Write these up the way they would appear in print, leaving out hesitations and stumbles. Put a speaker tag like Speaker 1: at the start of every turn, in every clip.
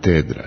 Speaker 1: katedra.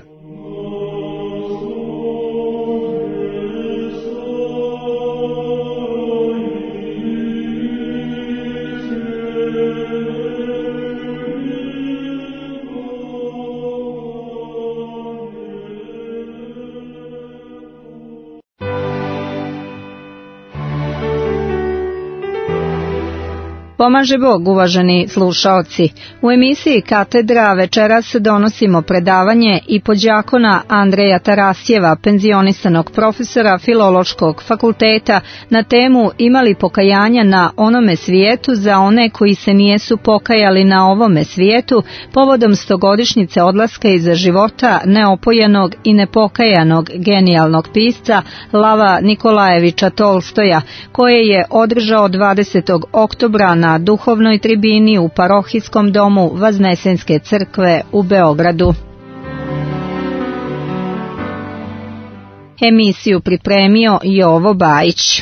Speaker 2: Pomaže Bog, uvaženi slušaoci. U emisiji Katedra večeras donosimo predavanje i podđakona Andreja Tarasjeva, penzionisanog profesora Filološkog fakulteta, na temu Ima li pokajanja na onome svijetu za one koji se nijesu pokajali na ovome svijetu, povodom 100-godišnjice odlaska iz života neopojenog i nepokajanog genijalnog pisca Lava Nikolajevića Tolstoja, koje je održao 20. oktobra na duhovnoj tribini u parohijskom domu Vaznesenske crkve u Beogradu. Emisiju pripremio Jovo Bajić.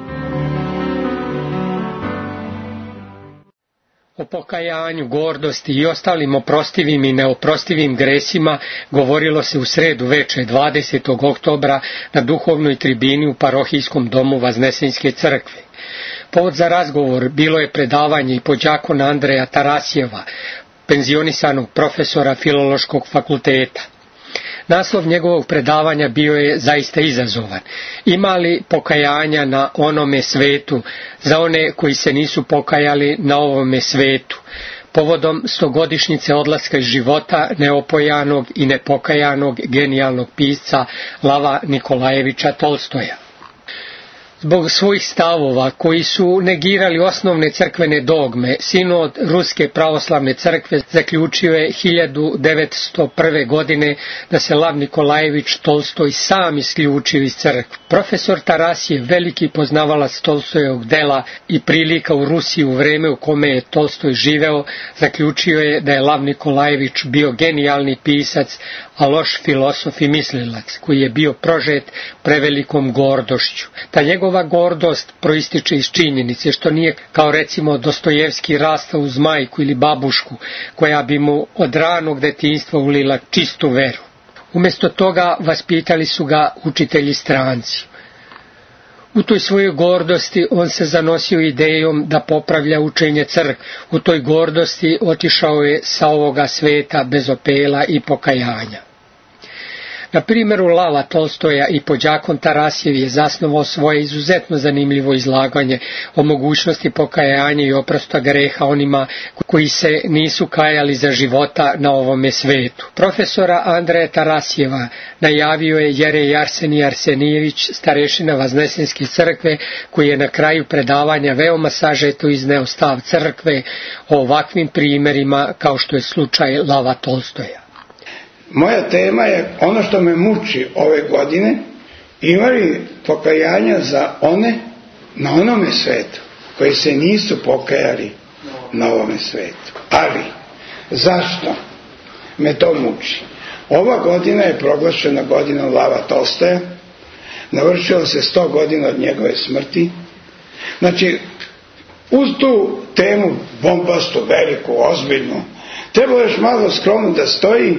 Speaker 3: O pokajanju, gordosti i ostalim oprostivim i neoprostivim gresima govorilo se u sredu veče 20. oktobra na duhovnoj tribini u parohijskom domu Vaznesenske crkve. Povod za razgovor bilo je predavanje i podđakona Andreja Tarasjeva, penzionisanog profesora Filološkog fakulteta. Naslov njegovog predavanja bio je zaista izazovan. Ima li pokajanja na onome svetu za one koji se nisu pokajali na ovome svetu, povodom 100-godišnjice odlaska iz života neopojanog i nepokajanog genijalnog pisca Lava Nikolajevića Tolstoja. Zbog svojih stavova koji su negirali osnovne crkvene dogme, sinod Ruske pravoslavne crkve zaključio je 1901. godine da se Lav Nikolajević Tolstoj sam isključio iz crkve. Profesor Tarasjev, veliki poznavalac Tolstojevog dela i prilika u Rusiji u vreme u kome je Tolstoj živeo, zaključio je da je Lav Nikolajević bio genijalni pisac, a loš filosof i mislilac, koji je bio prožet prevelikom gordošću. Ta njegova gordost proističe iz činjenice što nije kao recimo Dostojevski rastao uz majku ili babušku, koja bi mu od ranog detinjstva ulila čistu veru. Umjesto toga vaspitali su ga učitelji stranci. U toj svojoj gordosti on se zanosio idejom da popravlja učenje crkve. U toj gordosti otišao je sa ovoga sveta bez opela i pokajanja. Na primjeru Lava Tolstoja i podđakon Tarasjev je zasnovao svoje izuzetno zanimljivo izlaganje o mogućnosti pokajanja i oprosta greha onima koji se nisu kajali za života na ovome svetu. Profesora Andreja Tarasjeva najavio je Jerej Arsenij Arsenijević, starešina Vaznesenske crkve, koji je na kraju predavanja veoma sažeto izneo stav crkve o ovakvim primjerima kao što je slučaj Lava Tolstoja.
Speaker 4: Moja tema je ono što me muči ove godine, ima li pokajanja za one na onome svetu koji se nisu pokajali na ovome svetu. Ali, zašto me to muči? Ova godina je proglašena godinom Lava Tolstoja, navršilo se 100 godina od njegove smrti. Znači, uz tu temu bombastu, veliku, ozbiljnu, treba još malo skromno da stoji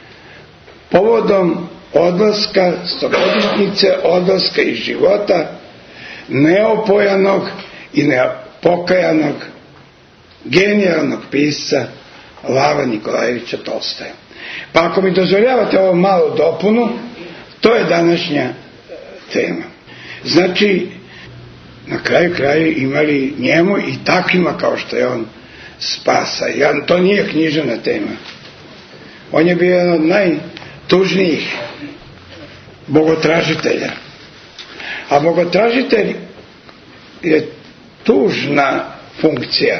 Speaker 4: povodom odlaska, 100-godišnjice odlaska iz života neopojanog i nepokajanog genijalnog pisca Lava Nikolajevića Tolstoja. Pa ako mi dozvoljavate ovo malo dopunu, to je današnja tema. Znači, na kraju kraja imali njemu i takvima kao što je on spasa. To nije književna tema. On je bio jedan od najtužnijih bogotražitelja. A bogotražitelj je tužna funkcija.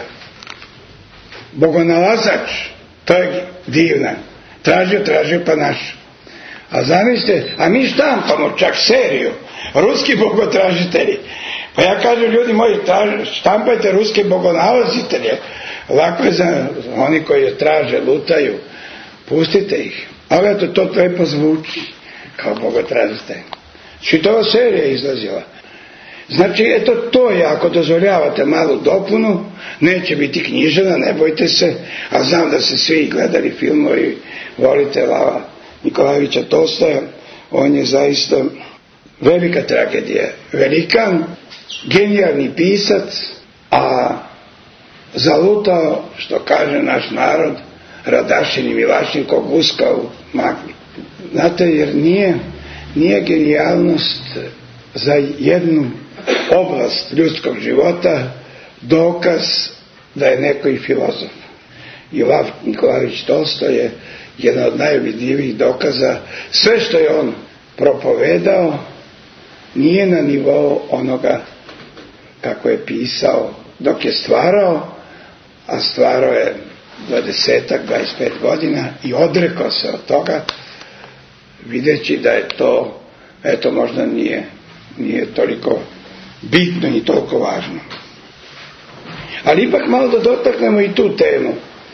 Speaker 4: Bogonalazač, to je divna. Tražio pa našao. A zamislite, a mi štampamo čak seriju, ruski bogotražitelji. Pa ja kažem, ljudi moji, štampajte ruske bogonalazitelje. Lako je za oni koji traže, lutaju, pustite ih. Ali eto, to lepo zvuči kao bogotražitelj. Čitava serija izlazila. Znači, eto, to je, ako dozvoljavate malu dopunu, neće biti knjižena, ne bojte se, a znam da se svi gledali filmovi, volite Lava Nikolajevića Tolstoja, on je zaista velika tragedija. Velikan, genijalni pisac, a zalutao, što kaže naš narod, Radašin i Milašin ko guska u magli. Znate, jer nije genijalnost za jednu oblast ljudskog života dokaz da je neko i filozof. I Lev Nikolajević Tolstoj je jedan od najvidljivijih dokaza. Sve što je on propovedao nije na nivou onoga kako je pisao dok je stvarao, a stvarao je 20-25 godina i odrekao se od toga, videći da je to, eto, možda nije toliko bitno i toliko važno. Ali ipak malo da dotaknemo i tu temu.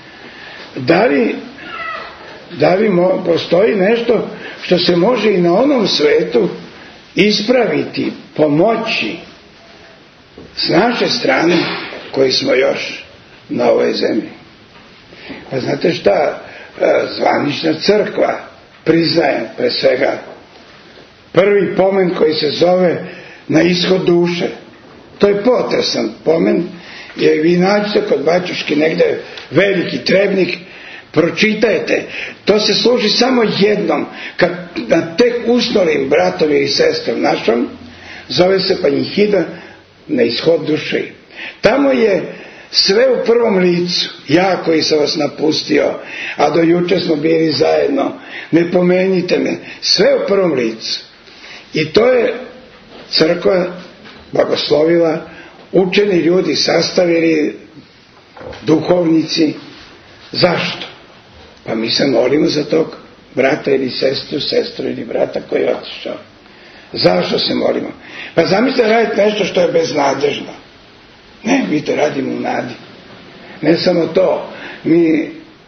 Speaker 4: Da li postoji nešto što se može i na onom svetu ispraviti, pomoći s naše strane koji smo još na ovoj zemlji? Pa znate šta, zvanična crkva priznaje pre svega prvi pomen koji se zove na ishod duše. To je potresan pomen, jer vi nađete kod bačuške negde veliki trebnik, pročitajte, to se služi samo jednom, kad na tek usnolim bratom i sestrom našom, zove se panjihida na ishod duše. Tamo je sve u prvom licu, ja koji sam vas napustio, a do juče smo bili zajedno, ne pomenite me, sve u prvom licu. I to je crkva blagoslovila, učeni ljudi sastavili, duhovnici. Zašto? Pa mi se molimo za tog brata ili sestru ili brata koji je otišao. Zašto se molimo? Pa zamislite raditi nešto što je beznadežno. Ne, mi to radimo u nadi. Ne samo to, mi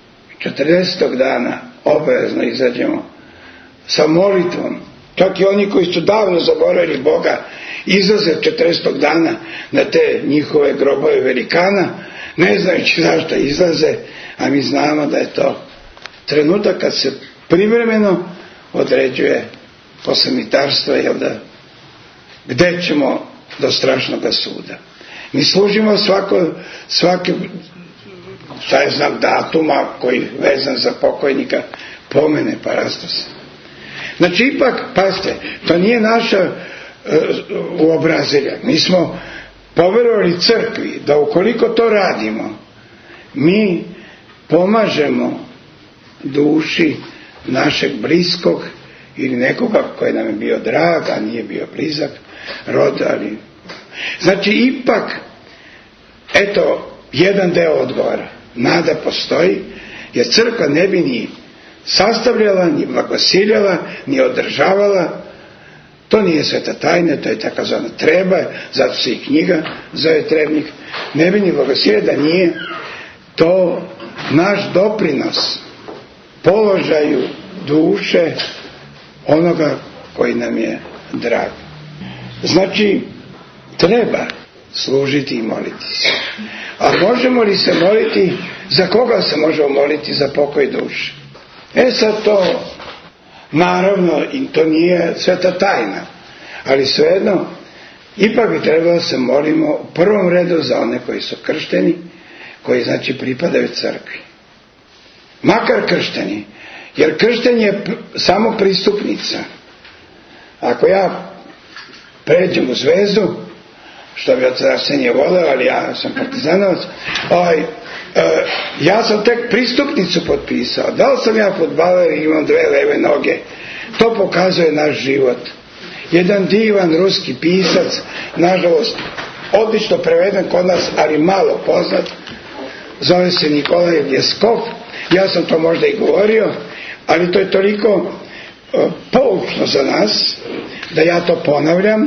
Speaker 4: 40. dana obavezno izađemo sa molitvom. Čak i oni koji su davno zaboravili Boga izlaze 40. dana na te njihove grobove velikana, ne znajući zašto izlaze, a mi znamo da je to trenutak kad se privremeno određuje posamitarstvo, jel da, gde ćemo do strašnog suda. Mi služimo svaki šta je znam datuma koji vezan za pokojnika pomene parastos. Znači ipak, pazite, to nije naša uobrazilja. Mi smo poverovali crkvi da ukoliko to radimo, mi pomažemo duši našeg bliskog ili nekoga koji nam je bio drag, a nije bio blizak, roda, ali... Znači ipak, eto, jedan deo odgovora. Nada postoji, jer crkva ne bi ni sastavljala, ni blagosiljala, ni održavala. To nije sveta tajna, to je takozvana treba, zato se i knjiga zove trebnik. Ne bi ni blagosiljala da nije to naš doprinos položaju duše onoga koji nam je drag. Znači, treba služiti i moliti se. A možemo li se moliti, za koga se možemo moliti za pokoj duše? Sad to, naravno, i to nije sveta tajna, ali svejedno, ipak bi trebalo se molimo u prvom redu za one koji su kršteni, koji znači pripadaju crkvi. Makar kršteni, jer krštenje je samo pristupnica. Ako ja pređem u zvezdu, što bi od Arsenije voleo, ali ja sam partizanovac, ja sam tek pristupnicu potpisao. Da li sam ja fudbaler i imam 2 leve noge? To pokazuje naš život. Jedan divan ruski pisac, nažalost, odlično preveden kod nas, ali malo poznat, zove se Nikolaj Ljeskov. Ja sam to možda i govorio, ali to je toliko poučno za nas, da ja to ponavljam.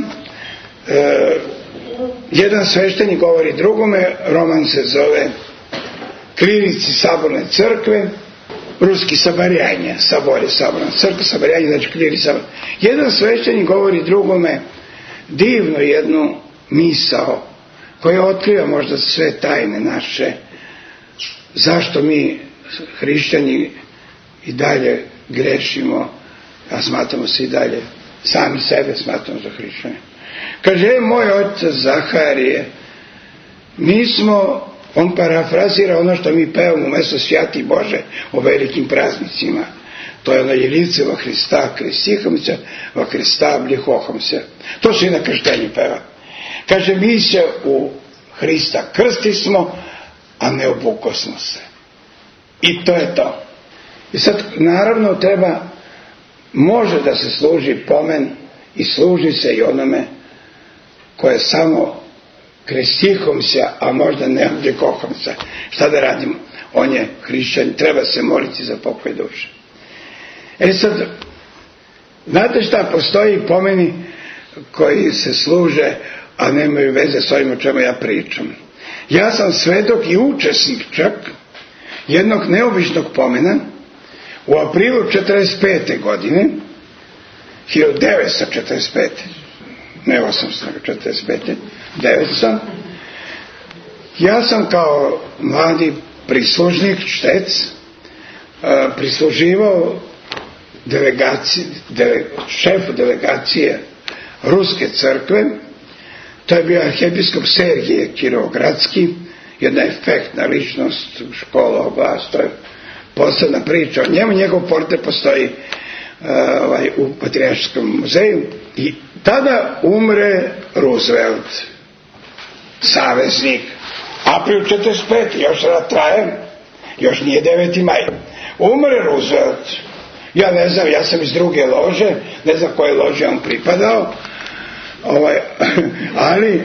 Speaker 4: Jedan sveštenik govori drugome, roman se zove Klirici saborne crkve, ruski sabarjanje, sabor je saborna crkva, sabarjanje znači kliri sabor. Jedan sveštenik govori drugome divno jednu misao koja otkriva možda sve tajne naše, zašto mi hrišćani i dalje grešimo, a smatramo se i dalje, sami sebe smatramo za hrišćane. Kaže, moj otac Zaharije, mi smo, on parafrazira ono što mi pevamo umjesto Svjati Bože o velikim praznicima. To je ono Jelivce va Hrista, krestihom se, va Hrista blihohom se. To se i na krštenju peva. Kaže, mi se u Hrista krstismo, a ne obukosmo se. I to je to. I sad, naravno, može da se služi pomen i služi se i onome koje samo krestihom se, a možda ne obdjekohom se. Šta da radimo? On je hrišćan, treba se moliti za pokoj duše. Sad, znate šta, postoji pomeni koji se služe, a nemaju veze s ovim o čemu ja pričam. Ja sam svedok i učesnik čak jednog neobičnog pomena u aprilu 1945. godine, 1945. ne 845. 900. Ja sam kao mladi prislužnik, štec, prisluživao šefu delegacije Ruske crkve. To je bio arhijepiskop Sergije Kirovogradski, jedna efektna ličnost, škola, oblast, to je posebna priča o njemu. Njegov portret postoji u Patrijarškom muzeju. I tada umre Roosevelt, saveznik. April 1945. još rat traje, još nije 9. maj. Umre Roosevelt. Ja ne znam, ja sam iz druge lože, ne znam koje lože on pripadao, ali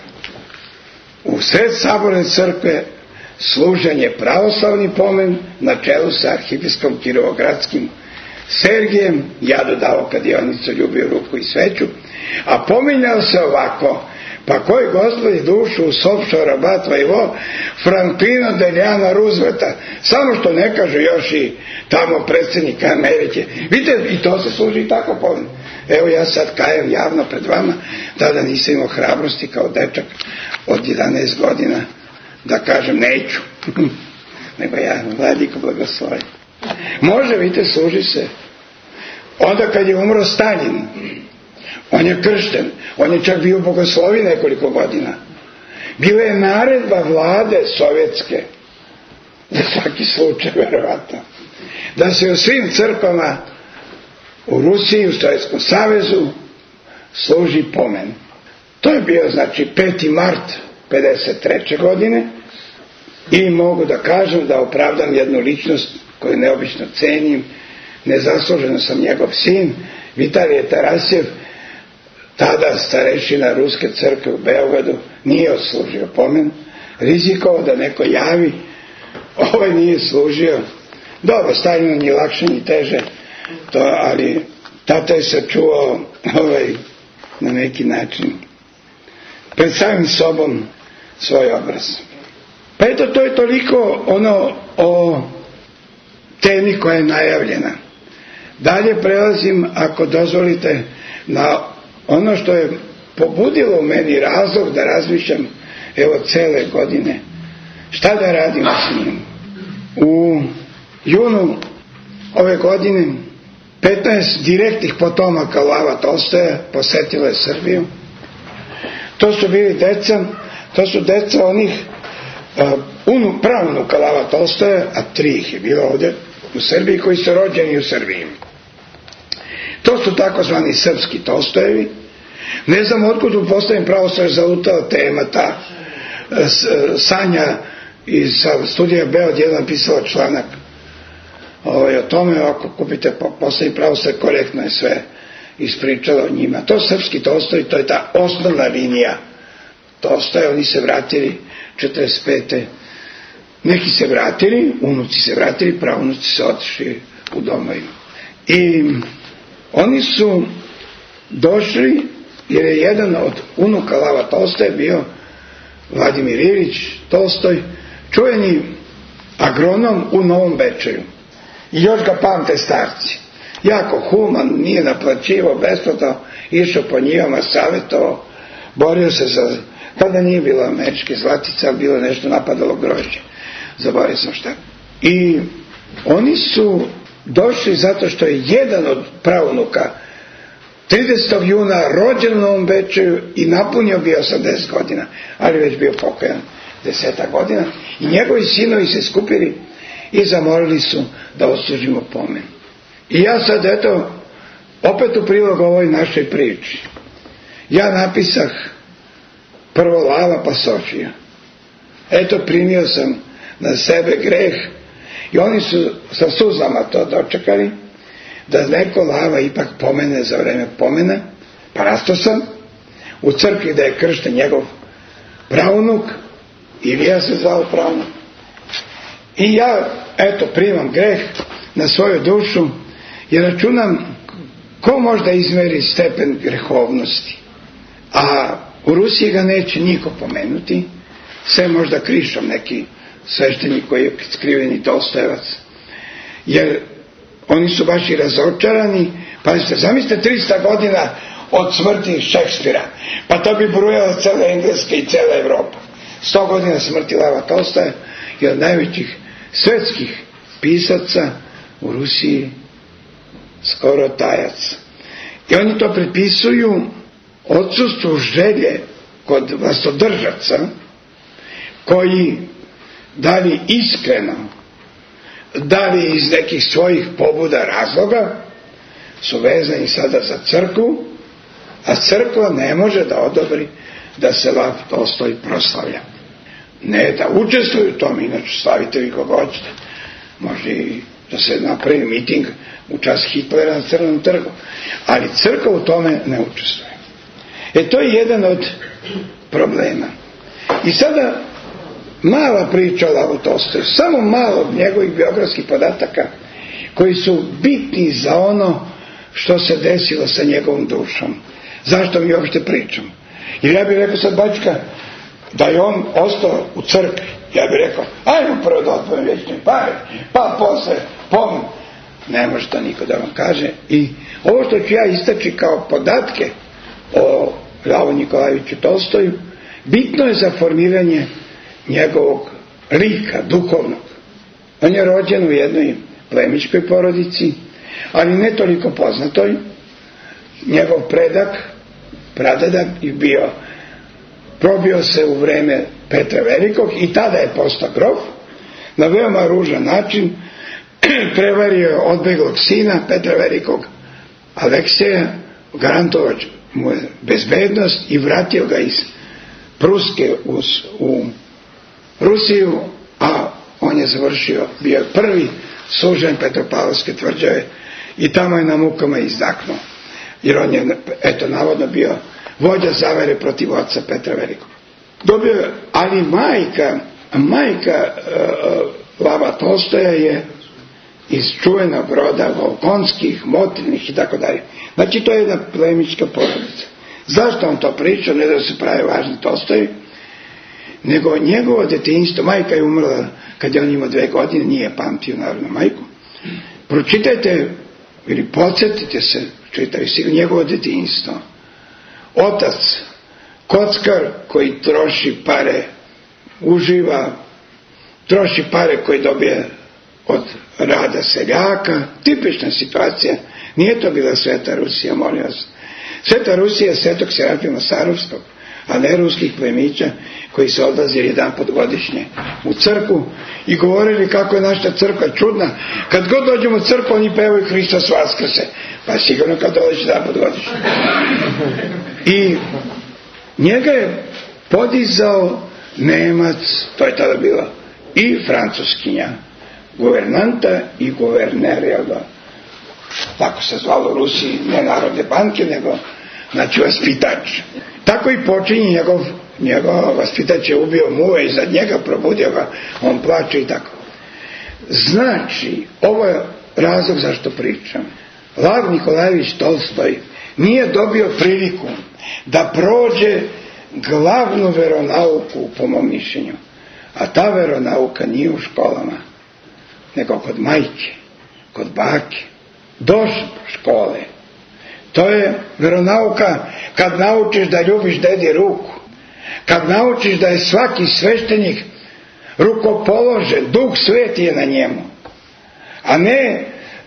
Speaker 4: u sred saborne crkve služen je pravoslavni pomen na čelu sa arhijepiskopom Kirovogradskim Sergijem, ja dodao kad je on ljubio ruku i sveću, a pominjao se ovako: pa koji Gospodi dušu u Sopšo Rabat Vajvo Franklina Deljana Roosevelta, samo što ne kaže još i tamo predsjednika Amerike. Vidite, i to se služi tako pomen. Evo ja sad kajem javno pred vama, tada nisam imao hrabrosti kao dečak od 11 godina da kažem neću, nego ja, Vladiko blagoslovi. Može, vidite, služi se. Onda kad je umro Stalin, on je kršten, on je čak bio u bogoslovi nekoliko godina. Bila je naredba vlade sovjetske, za svaki slučaj verovatno, da se u svim crkvama u Rusiji, u Sovjetskom savezu služi pomen. To je bio, znači, 5. mart 1953. godine i mogu da kažem da opravdam jednu ličnost koju neobično cenim. Nezasluženo sam njegov sin, Vitalije Tarasjev, tada starešina Ruske crkve u Beogradu, nije odslužio pomen, rizikovao da neko javi, nije služio. Dobro, Stalinu ni lakše ni teže, ali tata je sačuvao na neki način pred samim sobom svoj obraz. Pa eto, to je toliko o temi koja je najavljena. Dalje prelazim, ako dozvolite, na ono što je pobudilo u meni razlog da razmišljam cele godine. Šta da radimo s njim? U junu ove godine 15 direktnih potomaka Lava Tolstoja posetilo je Srbiju. To su bili deca, to su deca onih pravunuka Lava Tolstoja, a 3 ih je bilo ovdje u Srbiji koji su rođeni u Srbiji. To su takozvani srpski Tolstojevi. Ne znam otkud u postavim pravostoje zalutala tema ta. Sanja iz studija Beograd je napisala članak o tome. Ako kupite postavim pravostoje, korektno je sve ispričala o njima. To srpski Tolstoj, to je ta osnovna linija Tolstoja. Oni se vratili 1945. Neki se vratili, unuci se vratili, pravunuci se otišli u domovinu. I oni su došli, jer je jedan od unuka Lava Tolstoja bio Vladimir Ilić Tolstoj, čuveni agronom u Novom Bečeju. I još ga pamte starci. Jako human, nije naplaćivao besplatno, išao po njivama, savjetovao, borio se za, tada nije bilo američke zlatice, ali bilo nešto napadalo grožđe. Zaboravio sam šta. I oni su došli zato što je jedan od pravunuka 30. juna rođen u Novom Bečeju i napunio bi 80 godina, ali već bio pokajan 10 godina, i njegovi sinovi se skupili i zamolili su da odslužimo pomen. I ja sad, eto, opet u prilog ovoj našoj priči, ja napisah prvo Lava pa Sofija. Eto, primio sam na sebe greh, i oni su sa suzama to dočekali, da neko Lava ipak pomene za vreme pomena. Pa rastao sam u crkvi da je kršten njegov pravnuk, Ilija se zvao pravnuk, i ja, eto, primam greh na svoju dušu i računam ko možda izmeri stepen grehovnosti. A u Rusiji ga neće niko pomenuti, sve možda Krišom, neki sveštenik koji je skriveni Tolstojevac, jer oni su baš i razočarani. Pazite, zamislite 300 godina od smrti Šekspira, pa to bi brujala cela Engleska i cela Evropa. 100 godina smrti Lava Tolstoja i od najvećih svetskih pisaca u Rusiji skoro tajac. I oni to pripisuju odsustvu želje kod vlastodržaca, koji da li iskreno, da li iz nekih svojih pobuda, razloga, su vezani sada za crkvu, a crkva ne može da odobri da se Lav Tolstoj proslavlja. Ne da učestvuju u tom, inače slavite vi koga hoćete. Može i da se napravi miting u čast Hitlera na Crvenom trgu, ali crkva u tome ne učestvuje. To je jedan od problema. I sada mala priča o Lavu Tolstoju, samo malo njegovih biografskih podataka koji su bitni za ono što se desilo sa njegovom dušom. Zašto mi uopšte pričam? Jer ja bih rekao sad, bačka, da je on ostao u crkvi, ja bih rekao, ajmo prvo da odvojem vječne pare, pa posle pomen. Ne može to niko da vam kaže. I ovo što ću ja istaći kao podatke o Lavu Nikolajeviću Tolstoju, bitno je za formiranje njegovog lika, duhovnog. On je rođen u jednoj plemićkoj porodici, ali ne toliko poznatoj. Njegov predak, pradedak, je probio se u vreme Petra Velikog i tada je postao grof. Na veoma ružan način prevario je odbeglog sina Petra Velikog, Aleksija, garantovao mu je bezbednost i vratio ga iz Pruske u Rusiju, a on je završio, bio je prvi sužen Petropavlovske tvrđave i tamo je na mukama izdaknuo, jer on je, eto, navodno bio vođa zavere protiv oca Petra Velikog. Dobio je, ali majka Lava Tolstoja je iz čuvenog roda Volkonskih, Motrinih i tako dalje. Znači, to je jedna plemićka porodica. Zašto on to priča? Ne da se pravi važni Tolstoji, nego njegovo detinjstvo. Majka je umrla kad je on imao 2 godine, nije pamtio naravno majku. Pročitajte ili podsjetite se, čitaju sigurno njegovo detinjstvo. Otac, kockar koji troši pare, uživa, troši pare koje dobije od rada seljaka, tipična situacija. Nije to bila Sveta Rusija, molim vas. Sveta Rusija je Svetog Serafima Sarovskog, a ne ruskih plemića koji se odlazili jedanput godišnje u crkvu i govorili kako je naša crkva čudna. Kad god dođemo u crkvu, oni pevaju Hristos Vaskrse. Pa sigurno kad dođeš jedanput godišnje. I njega je podizao Nemac, to je tada bila, i Francuskinja, guvernanta i guverner, jel da? Tako se zvalo u Rusiji, ne Narodne banke, nego, znači, vaspitač. Tako i počinje njegov vaspitač je ubio muva iznad njega, probudio ga, on plače i tako. Znači, ovo je razlog zašto pričam. Lav Nikolajević Tolstoj nije dobio priliku da prođe glavnu veronauku, po mom mišljenju. A ta veronauka nije u školama, nego kod majke, kod bake, do škole. To je veronauka kad naučiš da ljubiš dedi ruku, kad naučiš da je svaki sveštenik rukopoložen, Duh Sveti je na njemu, a ne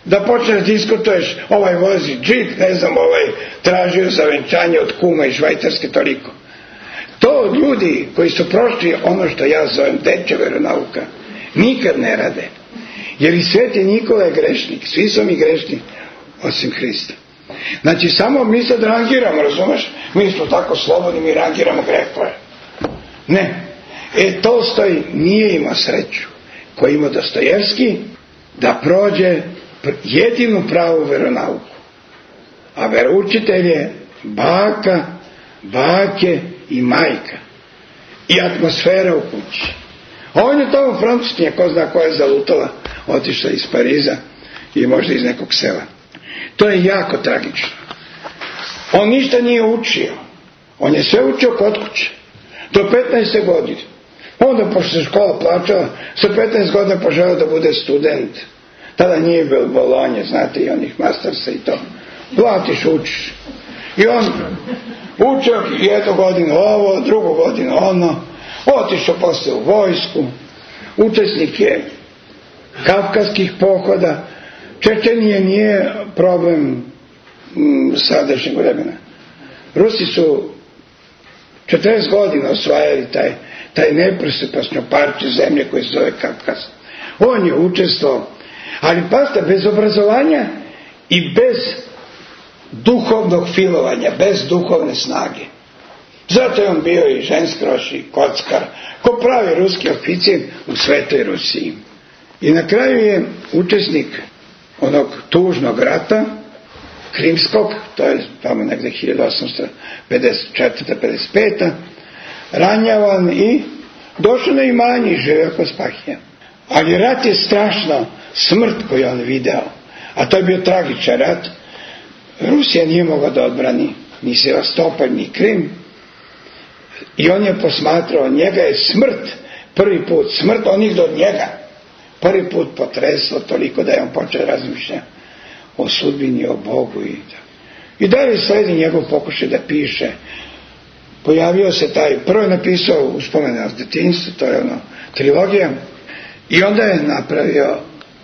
Speaker 4: da počneš diskutuješ, ovaj vozi džip, ne znam, ovaj tražio za venčanje od kuma iz Švajcarske toliko. To ljudi koji su prošli ono što ja zovem dečja veronauka nikad ne rade. Jer i Sveti Nikola je grešnik, svi su mi grešni osim Hrista. Znači samo mi sad rangiramo, razumeš? Mi smo tako slobodni, mi rangiramo grehove. Ne. Tolstoj nije imao sreću koji ima Dostojevski da prođe jedinu pravu veronauku. A veroučitelj je baka, bake i majka. I atmosfera u kući. A on je tamo Francuskinja, ko zna koja je zalutala, otišla iz Pariza i možda iz nekog sela. To je jako tragično. On ništa nije učio. On je sve učio kod kuće. Do 15. godine. Onda, pošto se škola plaćala, sa 15 godina poželeo da bude student. Tada nije bilo Bolonje, znate, i onih mastersa i to. Platiš, učiš. I on učio jednu godinu ovo, drugu godinu ono. Otišao posle u vojsku. Učesnik je kavkaskih pohoda. Čečenije nije problem sadašnjeg vremena. Rusi su 40 godina osvajali taj neprosipačno parče zemlje koje se zove Kavkaz. On je učestvovao, ali pazite, bez obrazovanja i bez duhovnog filovanja, bez duhovne snage. Zato je on bio i ženskroš i kockar, ko pravi ruski oficir u Svetoj Rusiji. I na kraju je učesnik onog tužnog rata, Krimskog, to je tamo negde 1854-55, ranjavan i došao na imanje i živio kod Spahija. Ali rat je strašno, smrt koju on video, a to je bio tragičan rat. Rusija nije mogla da odbrani ni Sevastopol, ni Krim, i on je posmatrao, njega je smrt, prvi put, smrt onih do njega, prvi put potreslo toliko da je on počeo razmišljati o sudbini, o Bogu i tako. I dalje sledi njegov pokušaj da piše. Pojavio se taj, prvo je napisao Uspomene o detinjstvu, to je trilogija, i onda je napravio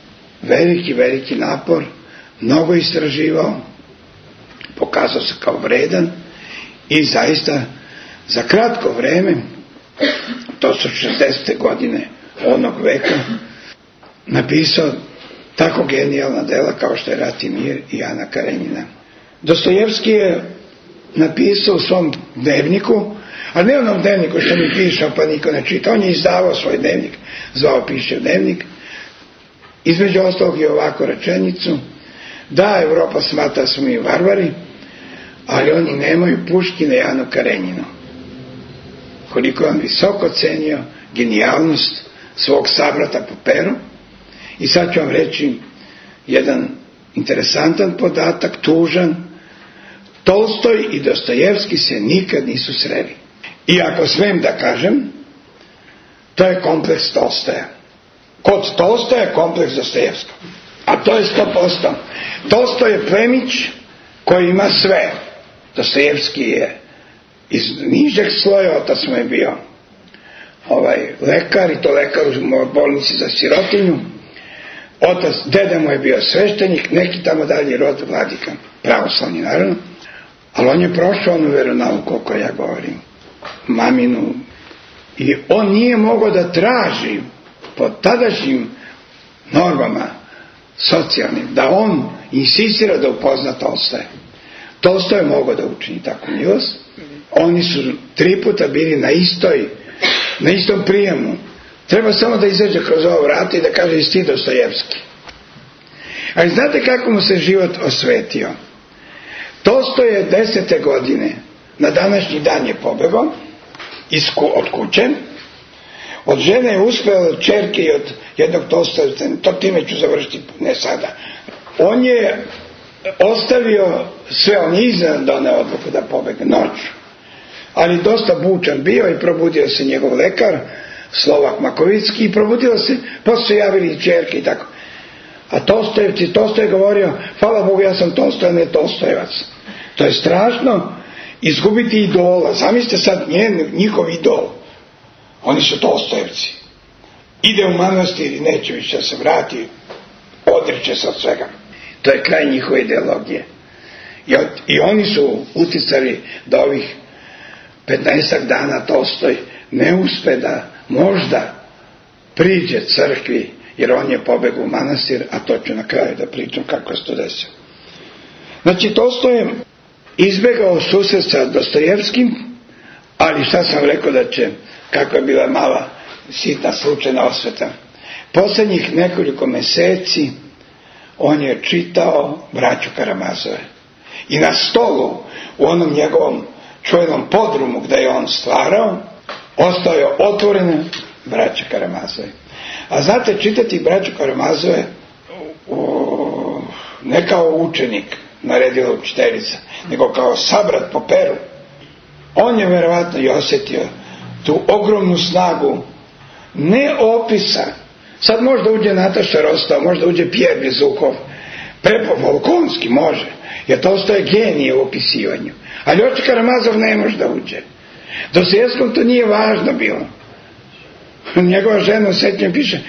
Speaker 4: veliki napor, mnogo istraživao, pokazao se kao vredan i zaista za kratko vreme, to su 60. godine onog veka, napisao tako genijalna dela kao što je Rat i mir i Ana Karenjina. Dostojevski je napisao u svom dnevniku, ali ne onom dnevniku što mi pišao pa niko ne čita, on je izdavao svoj dnevnik, zvao Piše dnevnik, između ostalog je ovako rečenicu: da, Evropa smatra su mi varvari, ali oni nemaju Puškina i Anu Karenjinu. Koliko je on visoko cenio genijalnost svog sabrata po peru. I sad ću vam reći jedan interesantan podatak, tužan. Tolstoj i Dostojevski se nikad nisu sreli. I ako smem da kažem, to je kompleks Tolstoja. Kod Tolstoja je kompleks Dostojevskog. A to je 100%. Tolstoj je plemić koji ima sve. Dostojevski je iz nižeg sloja, otac mu je bio lekar, i to lekar u bolnici za sirotinju. Otac, deda mu je bio sveštenik, neki tamo dalje rod vladika, pravoslavni naravno, ali on je prošao onu veronauku o kojoj ja govorim, maminu, i on nije mogao da traži po tadašnjim normama socijalnim, da on insistira da upozna Tolstoja. Tolstoj je mogao da učini takvu milost. Oni su 3 puta bili na istom prijemu. Treba samo da izađe kroz ovo vrata i da kaže: jesi ti Dostojevski? Ali znate kako mu se život osvetio? Tolstoj je 10. godine, na današnji dan je pobegao od kuće. Od žene je uspeo, od čerke i od jednog Tolstojevca, to time ću završiti, ne sada. On je ostavio sve, on je iznad doneo odluku da pobegne noću. Ali dosta bučan bio i probudio se njegov lekar, Slovak Makovicki, i probudio se, posle se javili i čerke i tako. A Tolstoj je govorio: hvala Bogu, ja sam Tolstoj, ne Tolstojevac. To je strašno, izgubiti idola. Zamislite sad njihov idol. Oni su Tolstojevci. Ide u manastir i neće više da se vrati, odriče se od svega. To je kraj njihove ideologije. I oni su uticali da ovih 15 dana Tolstoj ne uspe da možda priđe crkvi, jer on je pobegao u manastir, a to ću na kraju da pričam kako se to desilo. Znači, Tolstoj je izbegao susret sa Dostojevskim, ali šta sam rekao da će, kako je bila mala sitna slučajna osveta. Posljednjih nekoliko meseci on je čitao Braću Karamazove. I na stolu, u onom njegovom čuvenom podrumu gdje je on stvarao, ostao je otvorene Braće Karamazove. A znate, čitati Braću Karamazove ne kao učenik, naredila učiteljica, nego kao sabrat po peru. On je verovatno i osjetio tu ogromnu snagu ne opisa. Sad možda uđe Nataša Rostov, možda uđe Pjer Bezukov, Volkonski može, jer to ostaje genije u opisivanju. A Ljoša Karamazov ne može da uđe. Dostojevskom to nije važno bilo. Njegova žena sjetnje piše,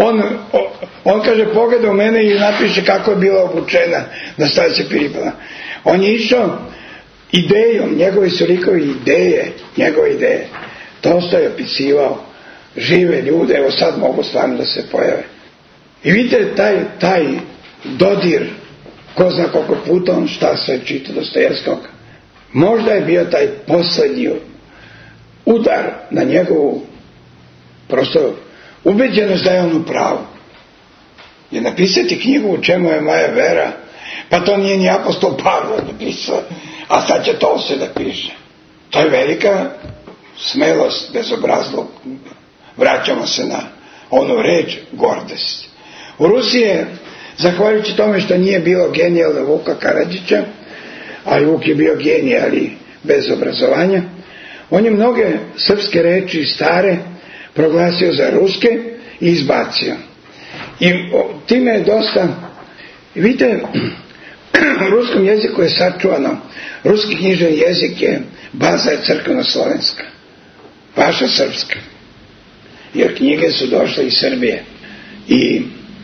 Speaker 4: on kaže, pogleda u mene i napiše kako je bila obučena na Staće Piripala. On je išao idejom, njegovi su likovi ideje, njegove ideje. Tolstoj je opisivao žive ljude, evo sad mogu stvarno da se pojave. I vidite taj dodir, ko zna koliko puta on šta sve čita Dostojevskog. Možda je bio taj posljednji udar na njegovu prosto ubeđenost da je on u pravu. Jer napisati knjigu U čemu je moja vera, pa to nije ni apostol Pavle napisao, a sad će to se da piše. To je velika smelost, bezobrazlog. Vraćamo se na onu reč gordost. U Rusiji je, zahvaljujući tome što nije bilo genijala Vuka Karadžića, ali Vuk je bio genij, ali bez obrazovanja, on je mnoge srpske reči stare proglasio za ruske i izbacio. I time je dosta, vidite, u ruskom jeziku je sačuvano, ruski književni jezik je, baza je crkveno-slovenska, vaša srpska, jer knjige su došle iz Srbije. I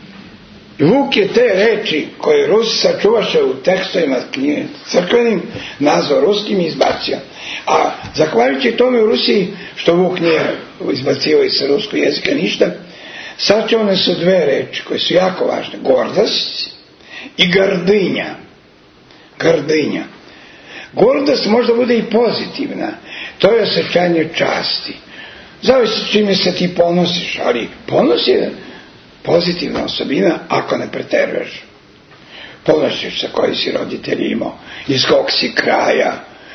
Speaker 4: Vuk je te reči koje Rusi sačuvaše u tekstovima crkvenim nazvao ruskim i izbacio. A zahvaljujući tome u Rusiji, što Vuk nije izbacio iz ruskog jezika ništa, sačuvane su dve reči koje su jako važne. Gordost i grdinja. Grdinja. Gordost možda bude i pozitivna. To je osjećanje časti. Zavisi čime se ti ponosiš, ali ponos je pozitivna osobina ako ne preteruješ. Ponosiš se koji si roditelj imao, iz kog si kraja,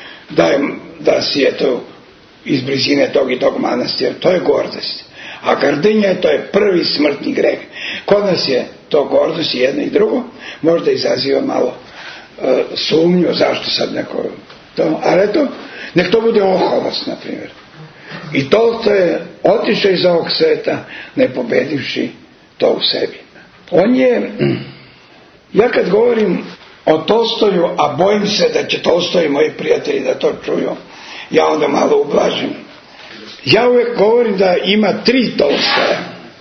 Speaker 4: da si eto iz blizine tog i tog manastira, to je gordost. A grdinja, to je prvi smrtni greh. Kod nas je to gordost i jedno i drugo, možda izaziva malo sumnju, zašto sad neko to, ali eto, nek to bude oholost, na primjer. I to je otišao iz ovog sveta, ne pobedivši to u sebi. On je, ja kad govorim o Tolstoju, a bojim se da će Tolstoj i moji prijatelji da to čuju, ja onda malo ublažim. Ja uvijek govorim da ima 3 Tolstoja.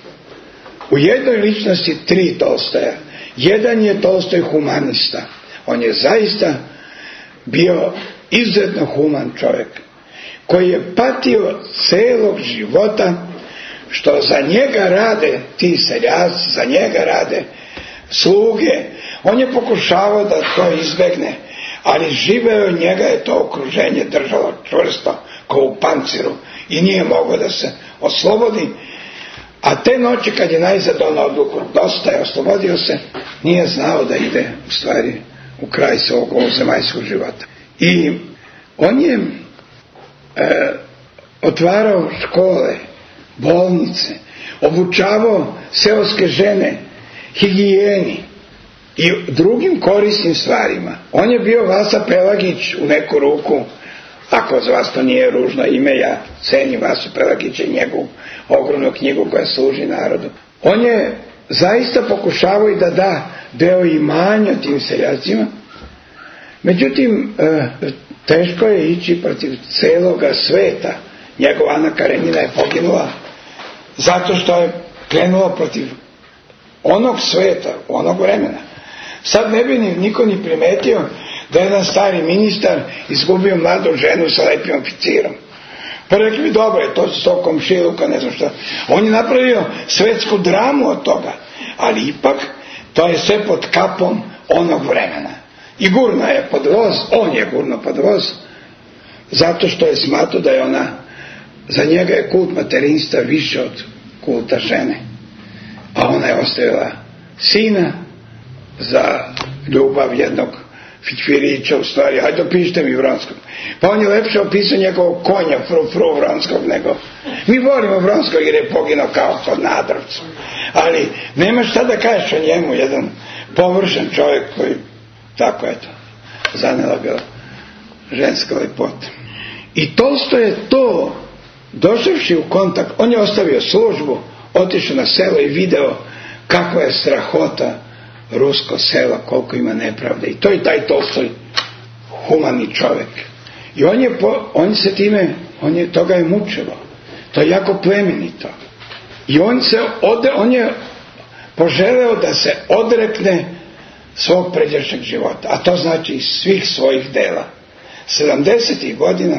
Speaker 4: U jednoj ličnosti 3 Tolstoja. Jedan je Tolstoj humanista. On je zaista bio izuzetno human čovjek, koji je patio celog života što za njega rade ti seljaci, za njega rade sluge. On je pokušavao da to izbegne, ali živeo njega je to okruženje držalo čvrsto kao u panciru i nije mogao da se oslobodi. A te noći kad je najzad on odluku, dosta je, oslobodio se, nije znao da ide u stvari u kraj svog ovozemaljskog života. I on je otvarao škole, bolnice, obučavao seoske žene, higijeni i drugim korisnim stvarima. On je bio Vasa Pelagić u neku ruku, ako za vas to nije ružno ime, ja cenim Vasu Pelagića i njegovu ogromnu knjigu koja služi narodu. On je zaista pokušavao i da da deo imanja tim seljacima. Međutim, teško je ići protiv celoga sveta. Njegova Ana Karenina je poginula zato što je krenula protiv onog sveta, onog vremena. Sad ne bi niko ni primetio da je jedan stari ministar izgubio mladu ženu sa lepim oficirom. Pa rekli bi, dobro je, to su to komšiluka, ne znam šta. On je napravio svetsku dramu od toga, ali ipak to je sve pod kapom onog vremena. I gurno je pod voz, on je gurno pod voz, zato što je smatrao da je ona, za njega je kult materinstva više od kulta žene. A ona je ostavila sina za ljubav jednog fićfirića, u stvari, hajde opišite mi Vronskog. Pa on je lepše opisao njegovog konja, fru Vronskog, nego mi volimo Vronskog jer je poginao kao kod Nadrovca. Ali nema šta da kažeš o njemu, jedan površen čovjek koji, tako eto, zanela bila ženska lepota. I Tolstoj je to, došavši u kontakt, on je ostavio službu, otišao na selo i video kakva je strahota rusko sela, koliko ima nepravde. I to je taj Tolstoj, humani čovjek. I on se time, toga je mučilo. To je jako plemenito. I on je poželeo da se odrekne svog pređašnjeg života. A to znači iz svih svojih dela. 70. godina,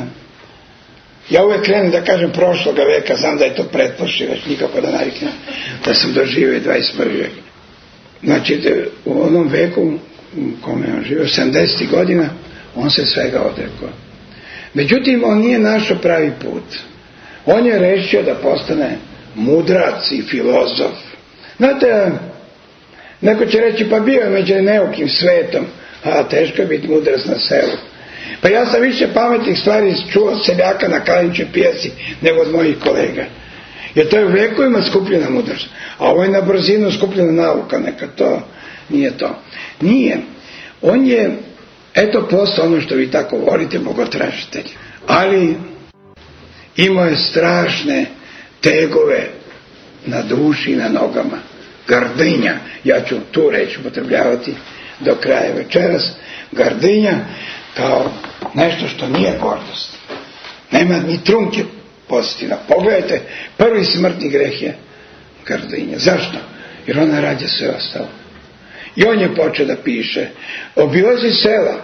Speaker 4: ja uvijek krenem da kažem prošloga veka, znam da je to pretprošli, već nikako da naviknem da sam doživio 21. vek. Znači, u onom veku u kome on živio, 70. godina, on se svega odrekao. Međutim, on nije našao pravi put. On je rešio da postane mudrac i filozof. Znate, neko će reći, pa bio je među neukim svetom, a teško je biti mudrac na selu. Pa ja sam više pametnih stvari čuo od seljaka na Kalinčoj pijaci nego od mojih kolega. Jer to je u vekovima skupljena mudrost. A ovo je na brzinu skupljena nauka, neka to nije to. Nije. On je, eto postao ono što vi tako volite, bogotražitelj. Ali imao je strašne tegove na duši i na nogama. Gardinja, ja ću tu reći upotrebljavati do kraja večeras. Gardinja kao nešto što nije gordost. Nema ni trunke pozitivna. Pogledajte, prvi smrtni greh je gardinja. Zašto? Jer ona rađa sve ostalo. I on je počeo da piše. Obilazi sela.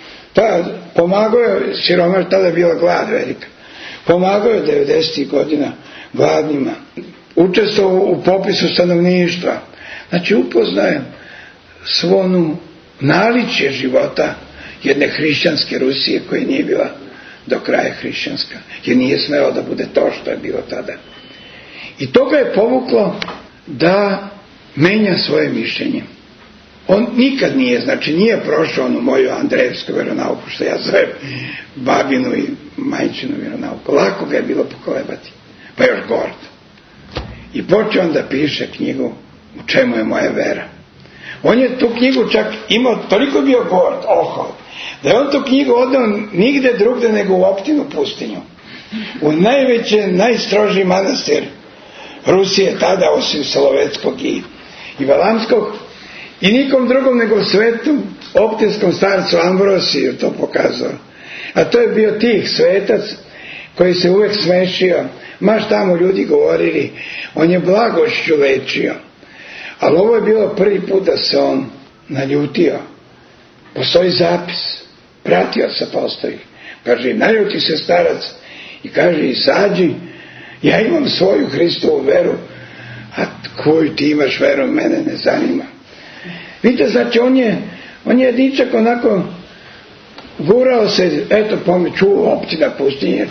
Speaker 4: Pomagao je siromaš, tada je bila glad velika. Pomagao je 90. godina gladnima. Učestvovao u popisu stanovništva. Znači upoznaje svonu naličje života jedne hrišćanske Rusije koja nije bila do kraja hrišćanska. Jer nije smelo da bude to što je bilo tada. I to ga je povuklo da menja svoje mišljenje. On nikad nije prošao onu moju Andrejevsku vjeronauku, što ja zovem babinu i majčinu vjeronauku. Lako ga je bilo pokolebati. Pa još gord. I počeo on da piše knjigu U čemu je moja vera. On je tu knjigu čak imao, toliko bio gord, ohol, da je on tu knjigu odneo nigde drugde nego u Optinu pustinju. U najveće, najstrožiji manastir Rusije tada, osim Solovetskog i Valamskog, i nikom drugom nego svetu optinskom starcu Ambrosiju to pokazao. A to je bio tih svetac koji se uvek smešio, maš tamo ljudi govorili, on je blagošću lečio. Ali ovo je bilo prvi put da se on naljutio. Postoji zapis, pratio se postoji. Kaže, naljuti se starac i kaže, izađi, ja imam svoju Hristovu veru, a koju ti imaš veru, mene ne zanima. Vidite, znači on je dičak onako gurao se, eto čuo Optina pustinje,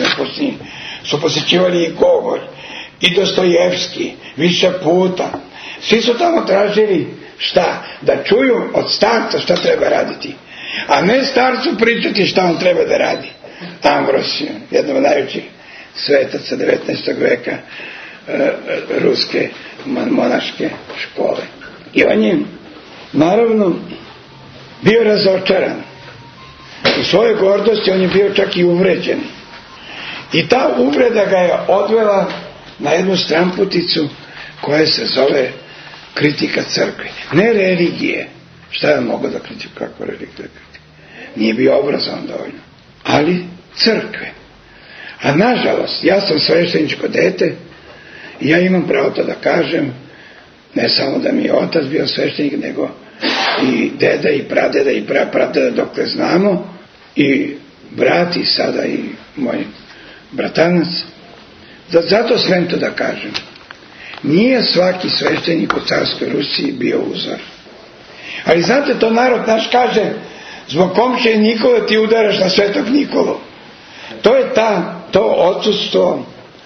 Speaker 4: su posjećivali i Gogolj, i Dostojevski, više puta. Svi su tamo tražili šta? Da čuju od starca šta treba raditi. A ne starcu pričati šta on treba da radi. Ambrosiju, jednom od najvećih svetaca 19. veka ruske monaške škole. I on je naravno bio razočaran. U svojoj gordosti on je bio čak i uvređen. I ta uvreda ga je odvela na jednu stramputicu koja se zove kritika crkve. Ne religije. Šta je mogo da kritika? Kako religija? Nije bio obrazovan dovoljno. Ali crkve. A nažalost, ja sam svešteničko dete i ja imam pravo to da kažem, ne samo da mi je otac bio sveštenik, nego i deda i pradeda i prapradeda dokle znamo, i brati sada i moj bratanac. Zato smem to da kažem. Nije svaki sveštenik u carskoj Rusiji bio uzor. Ali znate, to narod naš kaže, zbog komšije Nikole ti udaraš na Svetog Nikolu. To je to odsustvo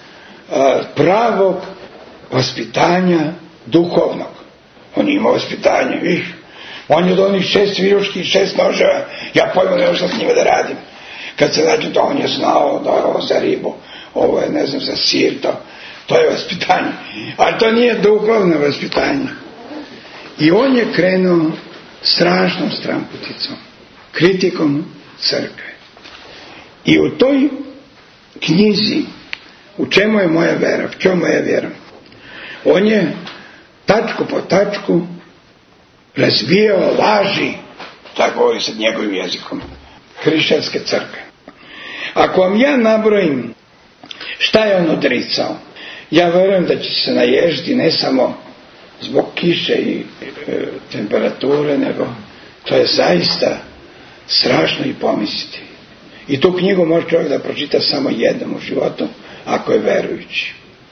Speaker 4: pravog vaspitanja duhovnog. On ima vaspitanje, viš. On je od onih 6 viruških, 6 noževa, ja pojma ne možda s njima da radim. Kad se nađe to, on je znao da je ovo za ribu, ovo je, ne znam, za sir, to je vaspitanje. Ali to nije duhovno vaspitanje. I on je krenuo strašnom stranputicom, kritikom crkve. I u toj knjizi, u čemu je moja vera, u čemu je vjera, on je tačku po tačku razbijao laži, tako govori sad njegovim jezikom, hrišćanske crkve. Ako vam ja nabrojim šta je on odricao, ja verujem da će se naježiti ne samo zbog kiše i temperature, nego to je zaista strašno i pomisliti. I tu knjigu može čovjek da pročita samo jednom u životu, ako je verujući.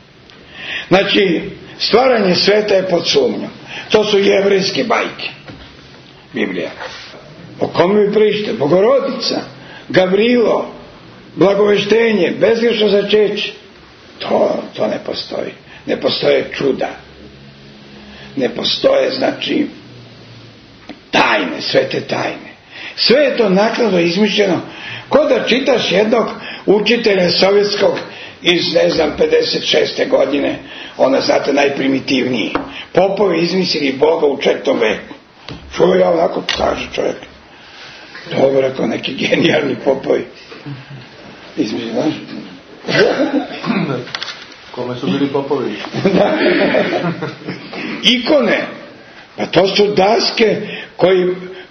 Speaker 4: Znači, stvaranje sveta je pod sumnjom. To su jevrejske bajke. Biblija. O kome vi pričate? Bogorodica, Gavrilo, blagoveštenje, bezgrešno začeće. To ne postoji. Ne postoje čuda. Ne postoje, znači, tajne, svete tajne. Sve je to naknadno izmišljeno. Ko da čitaš jednog učitelja sovjetskog iz, ne znam, 56. godine, ona, znate, najprimitivniji. Popovi izmislili Boga u 4. veku. Čuo ja onako, kaže čovjek. Dobro, rekao, neki genijalni popovi. Izmislili, znaš?
Speaker 1: Kome su bili popovi?
Speaker 4: Ikone. Pa to su daske koji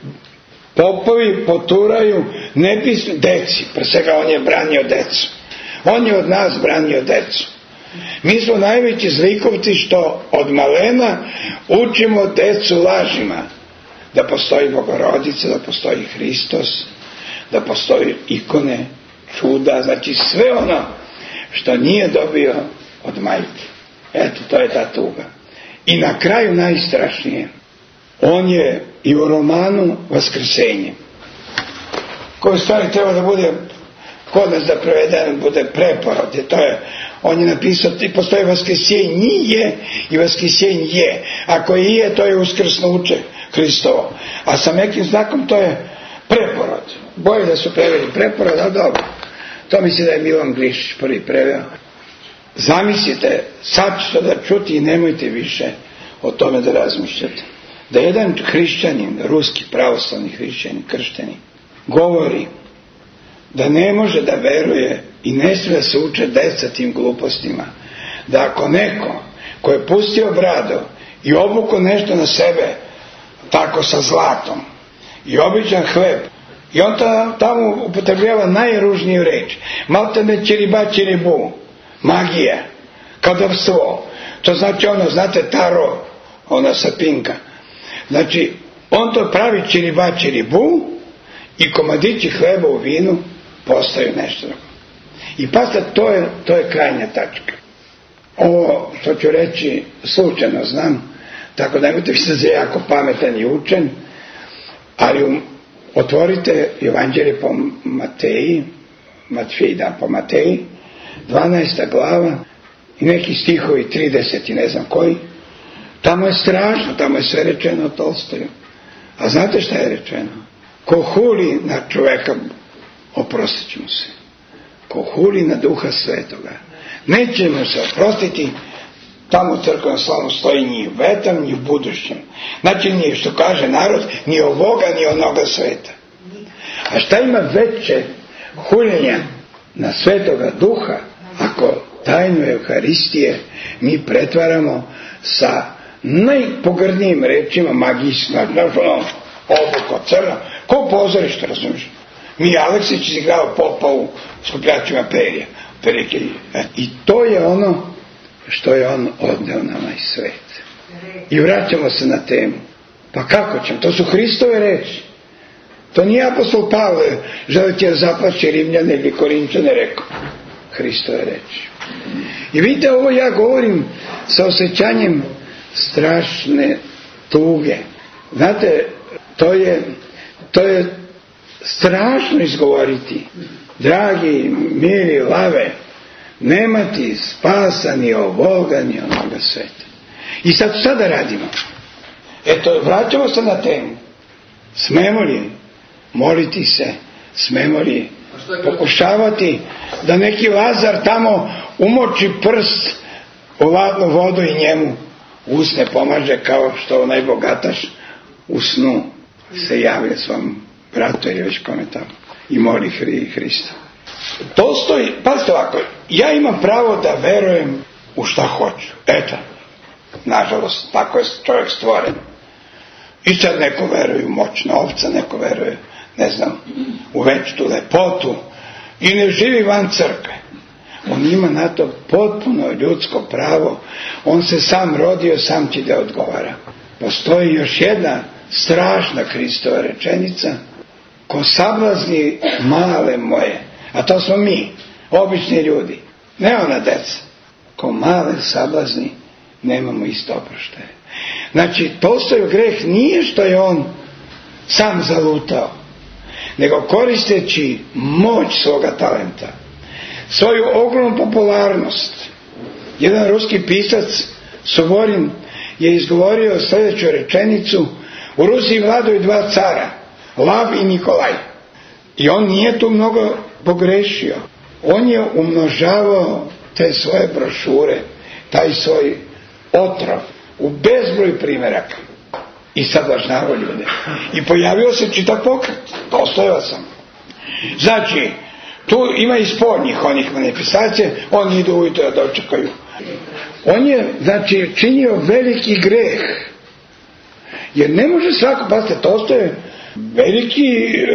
Speaker 4: popovi poturaju nepisno deci. Pre svega on je branio decu. On je od nas branio decu. Mi smo najveći zlikovci što od malena učimo decu lažima. Da postoji Bogorodica, da postoji Hristos, da postoji ikone, čuda, znači sve ono što nije dobio od majke. Eto, to je ta tuga. I na kraju najstrašnije, on je i u romanu Vaskrsenje, koji stvari treba da bude kod nas da preveden, bude preporod, jer to je, on je napisao, postoje Vaskrsenje i Vaskrsenje. Ako je, to je uskrsnuće Hristovo. A sa nekim znakom to je preporod. Bolje da su preveli preporod, ali dobro. To misli da je Milan Glišić prvi preveo. Zamislite, sad ćete da čuti i nemojte više o tome da razmišljate. Da jedan hrišćanin, ruski pravoslavni hrišćanin, kršteni, govori da ne može da veruje i ne smije da se uče deca tim glupostima. Da ako neko ko je pustio brado i obuko nešto na sebe, tako sa zlatom, i običan hleb, i on tamo upotrebljava najružniju reč, maltene čiriba čiribu, magija, kadavstvo, to znači ono, znate, taro, ona sapinka. Znači, on to pravi čiriba čiribu i komadići hleba u vinu postaju nešto drugo. I pasta, to je krajnja tačka. Ovo što ću reći slučajno znam, tako da nemojte misliti da je jako pametan i učen, ali otvorite Evanđelje po Mateji, po Mateji, 12. glava i neki stihovi 30 i ne znam koji. Tamo je strašno, tamo je sve rečeno o Tolstoju. A znate šta je rečeno? Ko huli na čoveka, oprostit će mu se. Ko huli na Duha Svetoga, neće mu se oprostiti. Tamo u crkvenom slavu stoji ni u vetam, ni u budućem. Znači, nije, što kaže narod, ni ovoga, ni onoga sveta. A šta ima veće huljenja na Svetoga Duha, ako tajnu Euharistije mi pretvaramo sa najpogrdnijim rečima magijskim, obuko, crno, ko pozorište, razumiješ? Mi Aleksić izigrao popa u Skupljačima perija. I to je ono što je on odneo nama iz sveta. I vraćamo se na temu. Pa kako ćemo? To su Hristove reči. To nije apostol Pavle želeći da zaplaši Rimljane ili Korinčane rekao. Hristove reči. I vidite, ovo ja govorim sa osjećanjem strašne tuge. Znate, to je strašno izgovoriti. Dragi, mili, lave, nema ti spasa ni ovoga ni onoga sveta. I sad šta da radimo? Eto, vraćamo se na temu. Smemo li moliti se? Smemo li pokušavati da neki Lazar tamo umoči prst u ladnu vodu i njemu usne pomaže, kao što onaj bogataš u snu se javlja svom bratu ili već kome tamo i moli Hrista. Tolstoj, pazite ovako, ja imam pravo da verujem u šta hoću. Eto, nažalost, tako je čovjek stvoren. I sad neko veruje u moć novca, neko veruje, ne znam, u veću lepotu i ne živi van crkve. On ima na to potpuno ljudsko pravo. On se sam rodio, sam će da odgovara. Postoji još jedna strašna Hristova rečenica: ko sablazni male moje, a to smo mi, obični ljudi, ne ona deca, ko male sablazni, nemamo isto oproštaje. Znači, Tolstojov greh nije što je on sam zalutao, nego koristeći moć svoga talenta, svoju ogromnu popularnost. Jedan ruski pisac, Suvorin, je izgovorio sljedeću rečenicu: u Rusiji vladaju dva cara, Lav i Nikolaj. I on nije tu mnogo pogrešio. On je umnožavao te svoje brošure, taj svoj otrov u bezbroj primjeraka i sablažnjavao ljude. I pojavio se čitav pokret, Tolstojeva sam. Znači, tu ima i spoljnih onih manifestacija, oni idu ujutro da dočekaju. On je, znači, činio veliki greh. Jer ne može svako, pazite, Tolstoj je veliki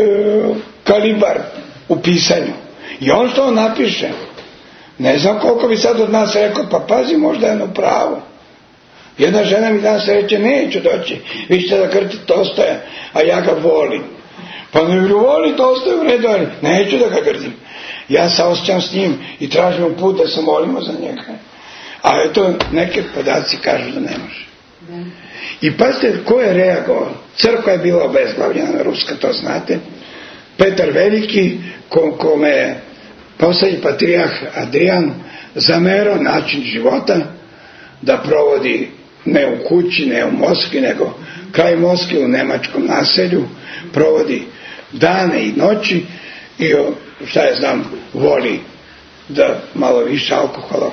Speaker 4: kalibar u pisanju. I on što on napiše, ne znam koliko bi sad od nas rekao, pa pazi, možda je jedno pravo. Jedna žena mi danas reče, neću doći, vi ćete da krtite Tolstoja, a ja ga volim. Pa ne voli Tolstoja u redu, ali neću da ga grdim. Ja se osjećam s njim i tražim put da se molimo za njega. A eto, neke podaci kažu da ne može. I pazite, ko je reagovao? Crkva je bila obezglavljena, ruska, to znate. Petar Veliki, kome je poslednji patrijarh Adrijan zamerao način života, da provodi ne u kući, ne u Moskvi, nego kraj Moskve u nemačkom naselju, provodi dane i noći i, šta ja znam, voli da malo više alkohola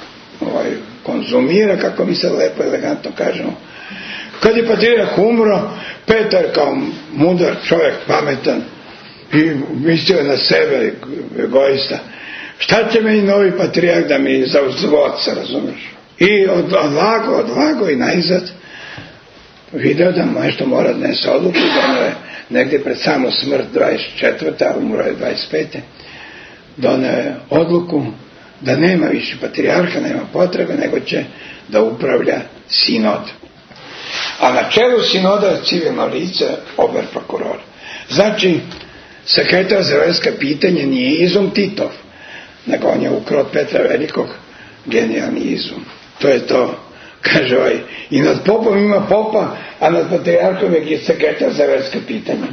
Speaker 4: konzumira, kako mi se lepo elegantno kažemo. Kad je patrijarh umro, Petar kao mudar čovjek, pametan, i mislio na sebe, egoista, šta će meni novi patrijarh da mi zauzvoca, razumiješ? I odlago i najzad video da nešto mora donese odluku, donio je negdje pred samu smrt 24. a umro je 25. Donio je odluku da nema više patrijarha, nema potrebe, nego će da upravlja sinod. A na čelu sinoda je civilno lice, oberprokuror. Znači, sekretar za verska pitanja nije izum Titov, nego on je ukrao od Petra Velikog genijalni izum. To je to, kaže ovaj. I nad popom ima popa, a nad patrijarhom je sekretar za verska pitanja.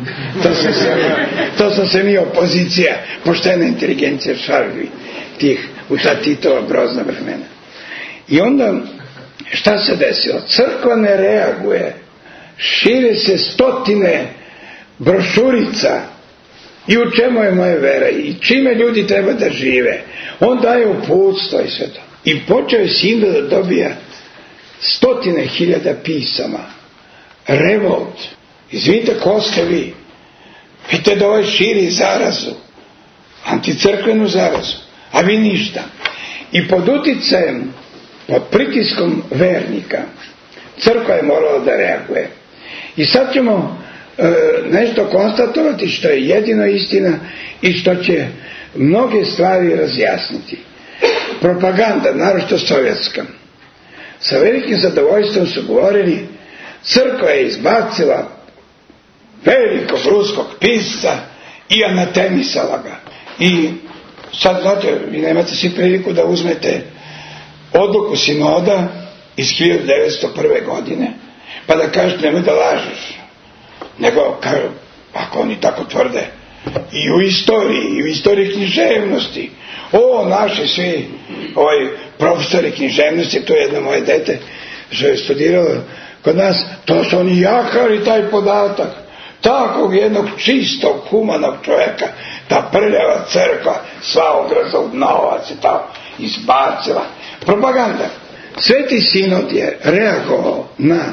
Speaker 4: To sam se mi opozicija, poštena inteligencija šarvi tih u ta Titova grozna vremena. I onda, šta se desilo? Crkva ne reaguje. Šire se stotine brošurica. I u čemu je moja vera? I čime ljudi treba da žive? On daje uputstvo i sve to. I počeo je sinod da dobija stotine hiljada pisama. Revolt. Izvinite, ko ste vi? Vidite da ovaj širi zarazu. Anticrkvenu zarazu. A vi ništa. I pod uticajem, pod pritiskom vernika, crkva je morala da reaguje. I sad ćemo nešto konstatovati što je jedino istina i što će mnoge stvari razjasniti. Propaganda, naročito sovjetska, sa velikim zadovoljstvom su govorili Crkva je izbacila velikog ruskog pisca i anatemisala ga. I sad, znate, vi nemate svi priliku da uzmete odluku sinoda iz 1901. godine, pa da kažete nemoj da lažeš. Nego, ako oni tako tvrde, i u istoriji književnosti, naši svi profesori književnosti, to je jedno moje dete što je studiralo kod nas, to su oni jahali taj podatak takvog jednog čistog humanog čovjeka, ta prljava crkva sva ograza u novac i tako izbacila. Propaganda. Sveti sinod je reagovao na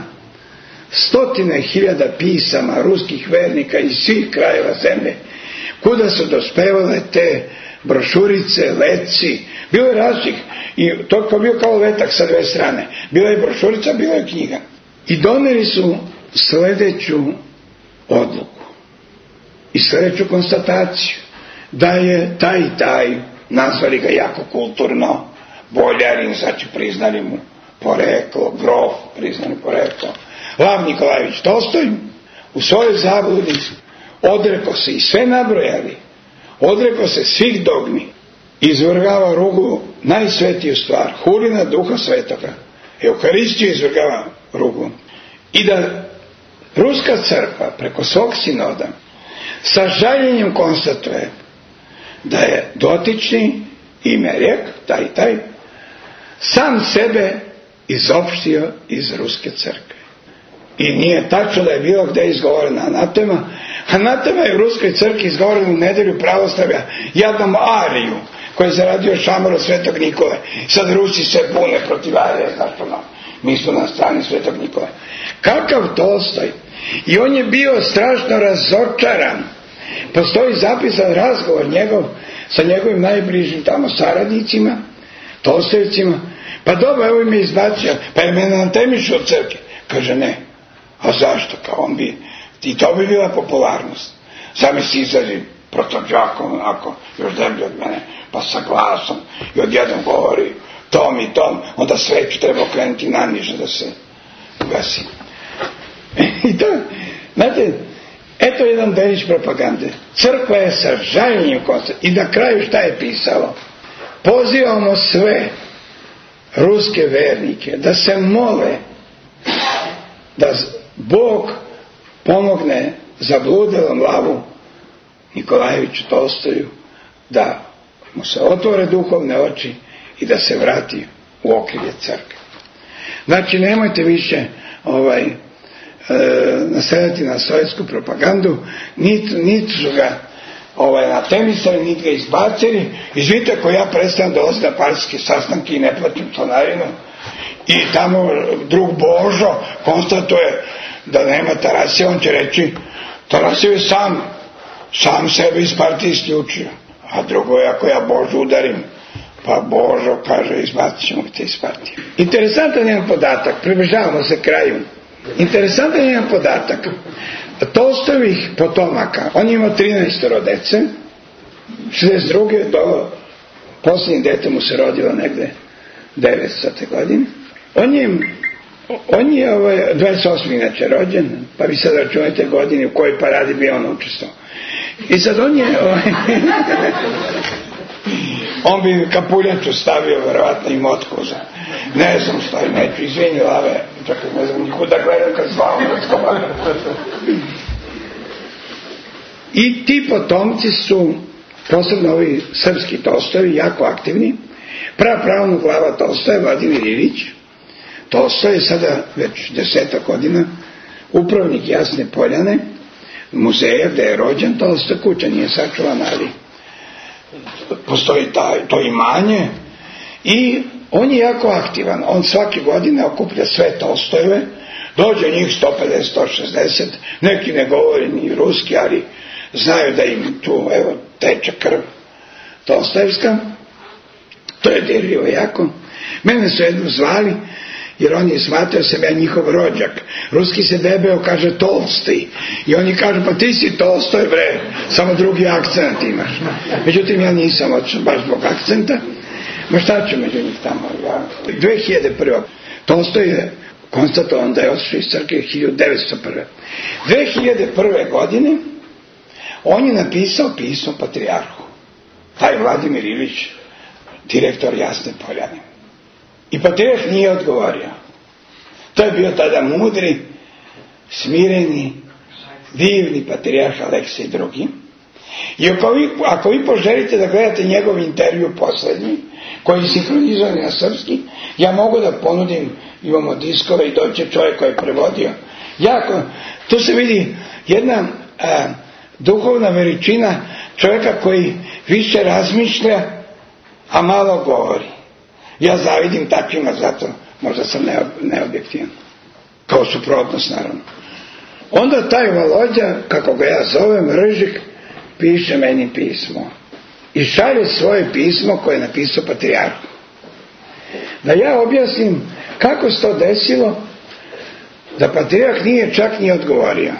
Speaker 4: 100.000 pisama ruskih vernika iz svih krajeva zemlje, kuda su dospevale te brošurice, letci, bilo je različitih, i to je bio kao letak sa dve strane, bila je brošurica, bila je knjiga. I doneli su sljedeću odluku i sljedeću konstataciju, da je taj, nazvali ga jako kulturno, boljarin, znači priznali mu poreklo, grof, priznali poreklo, Lav Nikolajević Tolstoj, u svojoj zabludi odrekao se i sve nabrojali, odrekao se svih dogmi, izvrgava ruglu najsvetiju stvar, hulina Duha Svetoga, Euharistiju izvrgava ruglu. I da Ruska crkva preko svog sinoda sa žaljenjem konstatuje da je dotični Imerjek, taj, sam sebe izopštio iz Ruske crkve. I nije tačno da je bilo gdje izgovorena anatema. Anatema je u Ruskoj crkvi izgovorena u nedelju pravoslavlja jadnom Ariju, koji je zaradio šamar od Svetog Nikole. Sad Rusi se bune protiv Arije, zašto no? Mi smo na strani Svetog Nikole. Kakav Tolstoj? I on je bio strašno razočaran. Postoji zapisan razgovor njegov sa njegovim najbližim tamo saradnicima, Tolstojevcima. Pa dobro, evo me izbacio, pa je mene anatemišu od crkve. Kaže ne. A zašto? Kao on bi, i to bi bila popularnost. Zamisli izađi protođakom, onako, još deblje od mene, pa sa glasom, i odjednom govori tom i tom, onda sveću treba okrenuti naniže da se ugasi. I to, znate, eto jedan delić propagande. Crkva je sa žaljenjem koncept. I na kraju šta je pisalo? Pozivamo sve ruske vernike da se mole da Bog pomogne zabludelom Lavu Nikolajeviću Tolstoju, da mu se otvore duhovne oči i da se vrati u okrilje crkve. Znači, nemojte više nasledati na sovjetsku propagandu, niti su ga natemisali, niti ga izbacili. Izvite, ako ja predstavljam dolaziti na partijske sastanke i ne platim članarinu, i tamo drug Božo konstatuje da nema Tarasija, on će reći Tarasijev je sam sebe iz partije isključio. A drugo je, ako ja Božu udarim, pa Božo kaže izbacit ćemo te iz partije. Interesantan jedan podatak, približavamo se kraju. Interesantan jedan podatak. Tolstojevih potomaka, on je imao 13 dece, 62. do posljednje dete mu se rodilo negde 900. godine. On je 28. inače rođen, pa vi sad računajte godine u kojoj paradi bi on učestvovao. I sad on bi kapuljaču stavio verovatno i motku za, ne znam šta je, neću, izvini Lave, čakaj, ne znam nikuda gledam kad slavom razgovaram. I ti potomci su, posebno ovi srpski Tolstojevi, jako aktivni. Pravnu glava Tolstoja, Vladimir Ilić Tolstoj je sada već 10 godina upravnik Jasne Poljane, muzeja gde je rođen Tolstoj, kuća nije sačuvana, ali postoji to imanje i on je jako aktivan. On svake godine okuplja sve Tolstojeve, dođe njih 150-160, neki ne govori ni ruski, ali znaju da im tu teče krv Tolstojevska. To je dirljivo jako. Mene su jednom zvali, jer oni smatraju sam ja njihov rođak. Ruski se debeo kaže Tolstoj. I oni kažu, pa ti si Tolstoj, bre, samo drugi akcent imaš. Međutim, ja nisam odšao baš zbog akcenta. Ma šta ću među njih tamo? 2001. Tolstoj je konstatovan da je otišao iz crkve 1901. 2001. godine on je napisao pismo patrijarhu, taj Vladimir Ilić, direktor Jasne Poljane. I patrijarh nije odgovorio. To je bio tada mudri, smireni, divni patrijarh Aleksij II. I ako vi poželite da gledate njegov intervju poslednji, koji je sinhronizovan na srpski, ja mogu da ponudim, imamo diskove i doće čovjek koji je prevodio. Tu se vidi jedna duhovna veličina čovjeka koji više razmišlja, a malo govori. Ja zavidim takvima, zato možda sam neobjektivan. Kao suprotnost, naravno. Onda taj Volodja, kako ga ja zovem, Ržić, piše meni pismo. I šalje svoje pismo koje je napisao patrijarhu. Da ja objasnim kako se to desilo, da patrijarh nije čak ni odgovorio.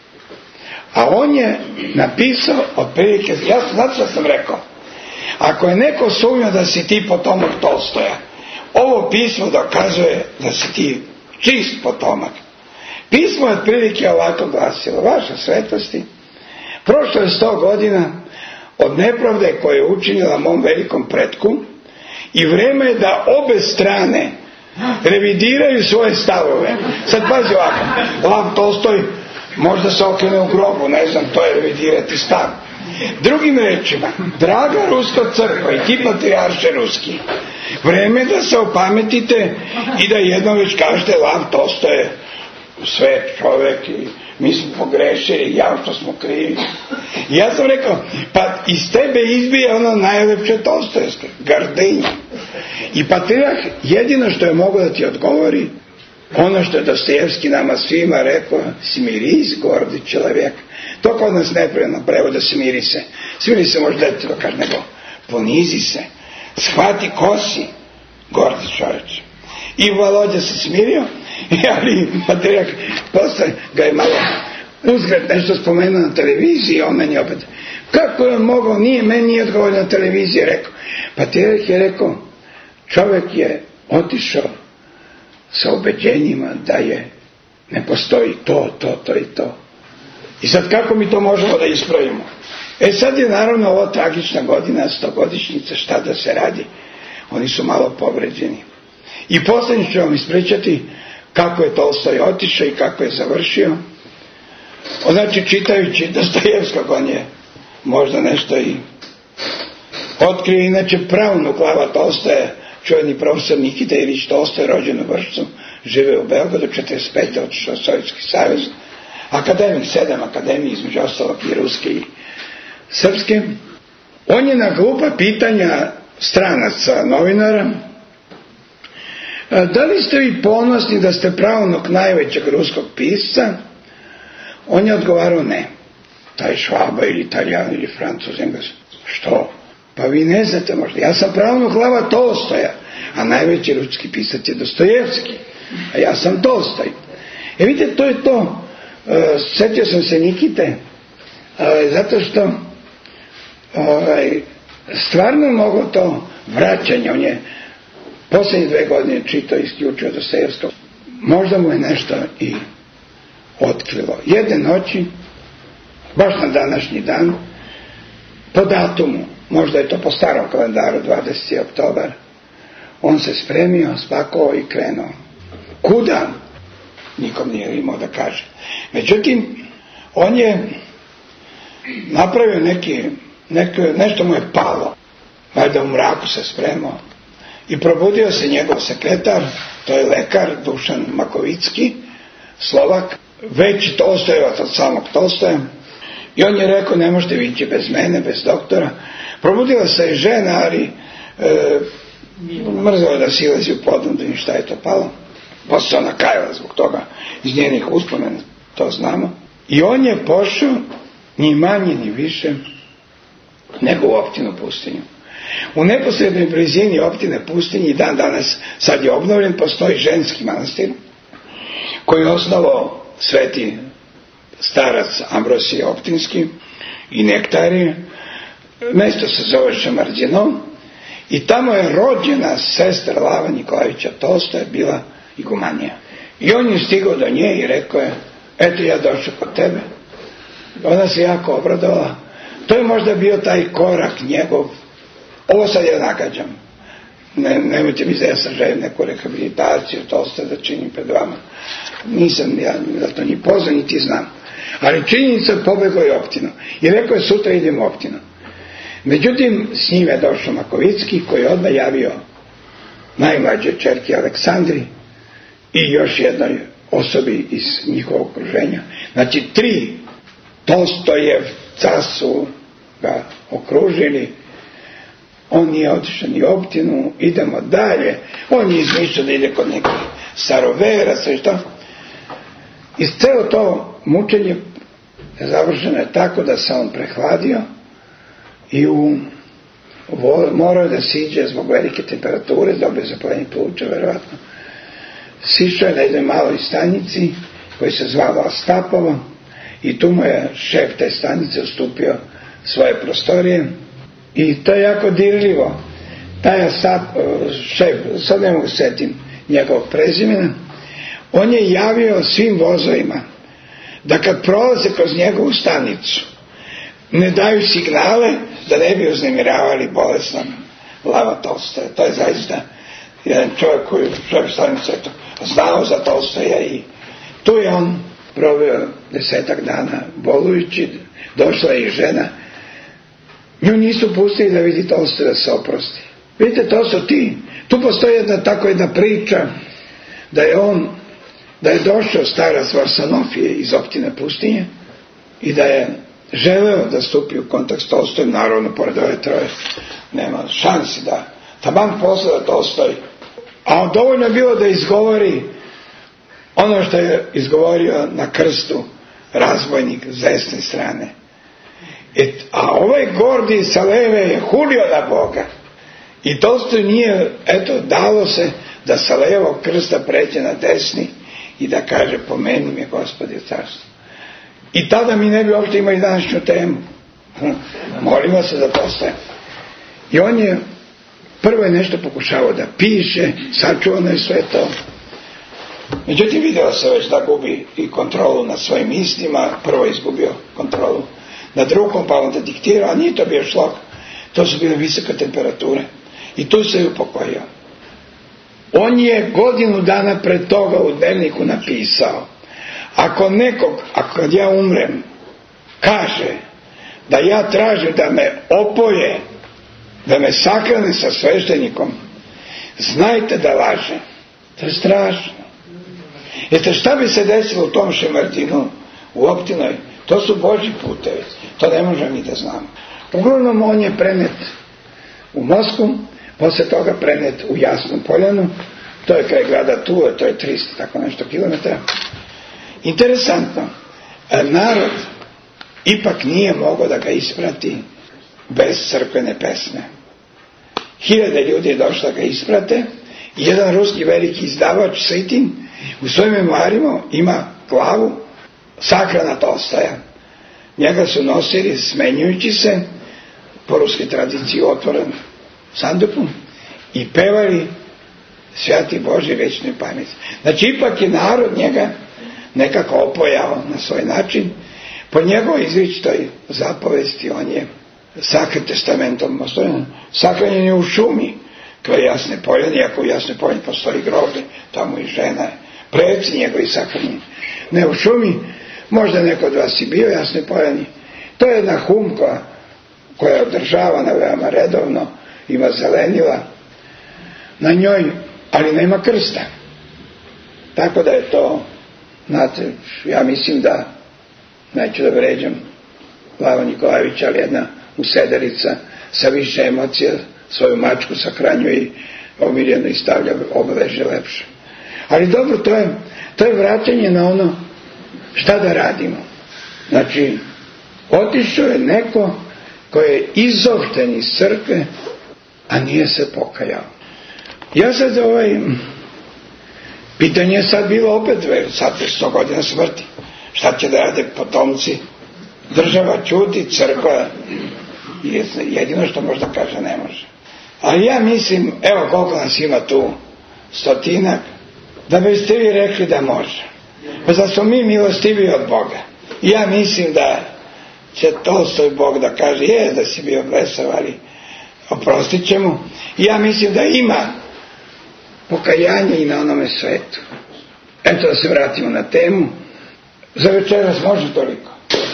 Speaker 4: A on je napisao otprilike, znate što sam rekao? Ako je neko sumnjao da si ti potomak Tolstoja, ovo pismo dokazuje da si ti čist potomak. Pismo je otprilike ovako glasilo: vaša svetosti, prošlo je 100 godina od nepravde koje je učinila mom velikom pretku i vreme je da obe strane revidiraju svoje stavove. Sad pazi ovako, Lav Tolstoj možda se okrene u grobu, ne znam, to je revidirati stav. Drugim rečima, draga ruska crkva i ti patrijarše ruski, vreme je da se opametite i da jednom već kažete Lav Tolstoj je svet čovjek i mi smo pogrešili, ja što smo krivi. I ja sam rekao, pa iz tebe izbije ono najlepše Tolstojevske, gardinje. I patrijarh jedino što je mogao da ti odgovori, ono što je Dostojevski nama svima rekao: smiris, gordi čovjek. To kod nas nepravilno prevoda smiri se. Smiri se možda da kaže, nego ponizi se, shvati ko si, gordi čovječ. I Volodja se smirio, ali patrijarh posle ga je malo uzgred nešto spomenuo na televiziji, on meni opet, kako je mogao, meni nije odgovorio na televiziji, rekao. Patrijarh je rekao, čovjek je otišao sa ubeđenjima da ne postoji to i to. I sad kako mi to možemo da ispravimo? Sad je naravno ovo tragična godina, 100-godišnjica, šta da se radi? Oni su malo povređeni. I posljednje ću vam ispričati kako je Tolstoj otišao i kako je završio. Znači, čitajući Dostojevskog, on je možda nešto i otkrio. Inače, pravnuk Lava Tolstoja, čuveni profesor Nikita Ilić Tolstoj, rođen u Vršcu, žive u Beogradu, 45. otišao Sovjetski savez, akademik, 7 akademije, između ostalog i ruske i srpske. On je na glupa pitanja stranaca novinara: da li ste vi ponosni da ste pravnuk najvećeg ruskog pisca? On je odgovarao: ne. Taj Švaba ili Italijan ili Francuz, Engles. Što? Pa vi ne znate možda. Ja sam pravnuk Lava Tolstoja, a najveći ruski pisac je Dostojevski, a ja sam Tolstoj. Vidite, to je to. Sjetio sam se Nikite, zato što stvarno mogo to vraćanje. On je posljednje 2 godine čitao i isključio Dostojevskog. Možda mu je nešto i otkrilo. Jedne noći, baš na današnji dan, po datumu, možda je to po starom kalendaru, 20. oktobar, on se spremio, spakovao i krenuo. Kuda? Nikom nije imao da kaže. Međutim, on je napravio nešto mu je palo. Valjda u mraku se spremao. I probudio se njegov sekretar, to je lekar Dušan Makovicki, Slovak, veći Tolstojevac od samog Tolstoja. I on je rekao: ne možete vi ići bez mene, bez doktora. Probudila se je žena, ali mrzela da silazi u podnu, i šta je to palo. Pa se ona kajala zbog toga, iz njenih uspomena, to znamo. I on je pošao ni manje ni više nego u optinu Pustinju. U neposrednoj blizini optine Pustinji, dan danas, sad je obnovljen, postoji ženski manastir koji je osnovao sveti starac Ambrosije Optinski i Nektarije. Mesto se zove Šamarđino i tamo je rođena sestra Lava Nikolajevića Tolstoja bila igumanija. I on je stigao do nje i rekao je, eto ja došao kod tebe. Ona se jako obradovala. To je možda bio taj korak njegov. Ovo sad ja nagađam. Nemojte mi da ja sam želim neku rehabilitaciju, to ostaje da činim pred vama. Nisam ja za to ni pozvan, niti znam. Ali činjenica, pobegao je Optinu. I rekao je, sutra idem u Optinu. Međutim, s njim je došao Makovicki, koji je odmah javio najmlađoj ćerki Aleksandri i još jednoj osobi iz njihovog okruženja. Znači, 3 Tolstojevca su ga okružili. On nije otišao ni u Optinu, idemo dalje. On je izmišljao da ide kod nekih staroveraca i što. I celo to mučenje završeno je tako da se on prehladio i morao da siđe zbog velike temperature, dobio zapaljenje pluća, verovatno. Sišao je na jednoj maloj stanici koji se zvala Astapovo i tu mu je šef te stanice ustupio svoje prostorije i to je jako dirljivo. Taj šef, sad ne mogu setim njegovog prezimena, on je javio svim vozovima da kad prolaze kroz njegovu stanicu ne daju signale da ne bi uznemiravali bolesnog Lava Tolstoja. To je zaista jedan čovjek koji šef stanice znao za Tolstoja i tu je on proveo 10 dana bolujući. Došla je i žena, nju nisu pustili da vidi Tolstoja, da se oprosti. Vidite, to su ti. Tu postoji jedna priča da je došao starac Varsanofije iz Optine pustinje i da je želeo da stupi u kontakt s Tolstojem, naravno pored ove troje nema šansi da taman posleda Tolstoj, a dovoljno je bilo da izgovori ono što je izgovorio na krstu razbojnik s desne strane. A ovaj Gordi sa leve je hulio na Boga i Tolstoj nije, dalo se da sa levog krsta pređe na desni i da kaže, pomeni me Gospodi u carstvu. I tada mi ne bi uopšte imali današnju temu. Molimo se da Tolstoja. I on je prvo je nešto pokušavao da piše, sačuvano je sve to. Međutim, video se već da gubi i kontrolu nad svojim mislima. Prvo je izgubio kontrolu nad rukom, pa onda diktirao, a nije to bio šlog. To su bile visoke temperature. I tu se je upokojio. On je godinu dana pred toga u dnevniku napisao, ako nekog, kad ja umrem, kaže da ja tražim da me opoje, da me sakrane sa sveštenikom, znajte da laže. To je strašno. Jeste, šta bi se desilo u tom Šemartinu, u Optinoj? To su Božji putevi. To ne možemo mi da znamo. Uglavnom, on je prenet u Moskvu, posle toga prenet u Jasnu Poljanu, to je kraj grada Tule, to je 300 tako nešto kilometara. Interesantno, narod ipak nije mogao da ga isprati bez crkvene pesme. 1000 ljudi je došlo da ga isprate i jedan ruski veliki izdavač Sitin u svojim memoarima ima glavu sakrana Tolstoja. Njega su nosili smenjujući se po ruskoj tradiciji otvoren sandukom i pevali Svjati Boži večnoj pameti. Znači, ipak je narod njega nekako opojao na svoj način. Po njegovoj izričitoj zapovesti on je sakrit testamentom sakranjen je u šumi kraj Jasne Poljane, iako u Jasne Poljane postoji groblje, tamo i žena je, preci njegovi sakranjeni. Ne u šumi, možda neko od vas i bio u Jasne Poljani. To je jedna humka koja je održavana veoma redovno, ima zelenila na njoj, ali nema krsta. Tako da je to, znate, ja mislim da, neću da vređam Lava Nikolajevića, ali jedna usederica sa više emocija svoju mačku sahranjuje i omiljeno i stavlja obeležje lepše. Ali dobro, to je vraćanje na ono šta da radimo. Znači, otišao je neko koji je izopšten iz crkve, a nije se pokajao. Ja sad pitanje je sad bilo opet, sad je 100 godina smrti. Šta će da rade potomci? Država ćuti, crkva jedino što možda kaže ne može. Ali ja mislim, evo koliko nas ima tu, 100-ak, da biste vi rekli da može. Pa da smo mi milostivi od Boga. Ja mislim da će Tolstoj Bog da kaže, da si bio blesav, ali oprostit će mu. Ja mislim da ima pokajanje i na onome svetu. Eto da se vratimo na temu. Za večeras može toliko.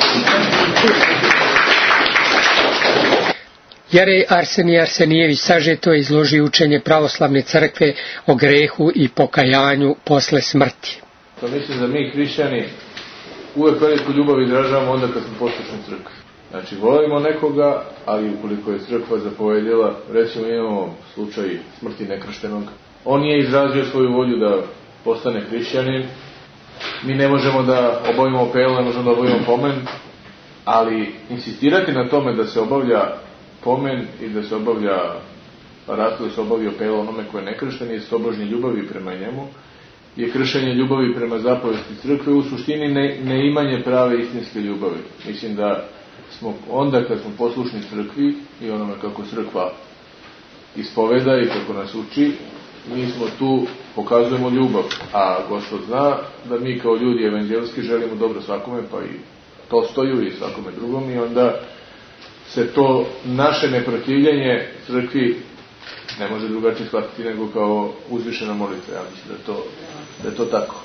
Speaker 3: Jerej Arsenij Arsenijević sažeto je izložio učenje pravoslavne crkve o grehu i pokajanju posle smrti.
Speaker 1: To mislim da mi hrišćani uvek veliku ljubav izražavamo onda kad smo poslušni crkvi. Znači, volimo nekoga, ali ukoliko je crkva zapovedila, recimo imamo slučaj smrti nekrštenog, on nije izrazio svoju volju da postane hrišćanin, mi ne možemo da obavimo pelu, ne možemo da obavimo pomen, ali insistirati na tome da se obavlja pomen i da se obavlja paratu, da se obavlja pela onome koje je nekršten iz tobožnje ljubavi prema njemu, je kršenje ljubavi prema zapovesti crkve, u suštini neimanje prave istinske ljubavi. Mislim da smo onda kad smo poslušni crkvi i onome kako crkva ispoveda i kako nas uči, mi smo tu, pokazujemo ljubav, a Gospod zna da mi kao ljudi evanđelski želimo dobro svakome, pa i Tolstoju i svakome drugom, i onda se to naše neprotivljenje crkvi ne može drugačije shvatiti nego kao uzvišena molitva. Ja mislim da je to tako.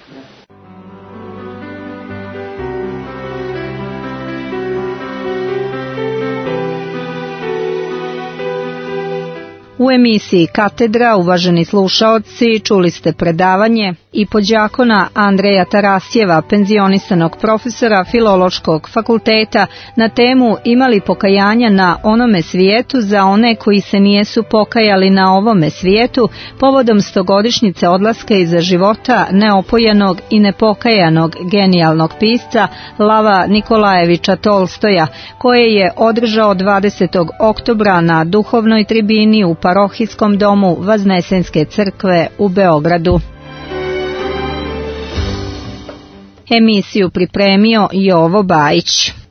Speaker 2: U emisiji Katedra, uvaženi slušaoci, čuli ste predavanje i podđakona Andreja Tarasjeva, penzionisanog profesora Filološkog fakulteta, na temu Imali pokajanja na onome svijetu za one koji se nijesu pokajali na ovome svijetu, povodom 100-godišnjice odlaska iza života neopojenog i nepokajanog genijalnog pisca Lava Nikolajevića Tolstoja, koje je održao 20. oktobra na duhovnoj tribini u Parohijskom domu Vaznesenske crkve u Beogradu. Emisiju pripremio Jovo Bajić.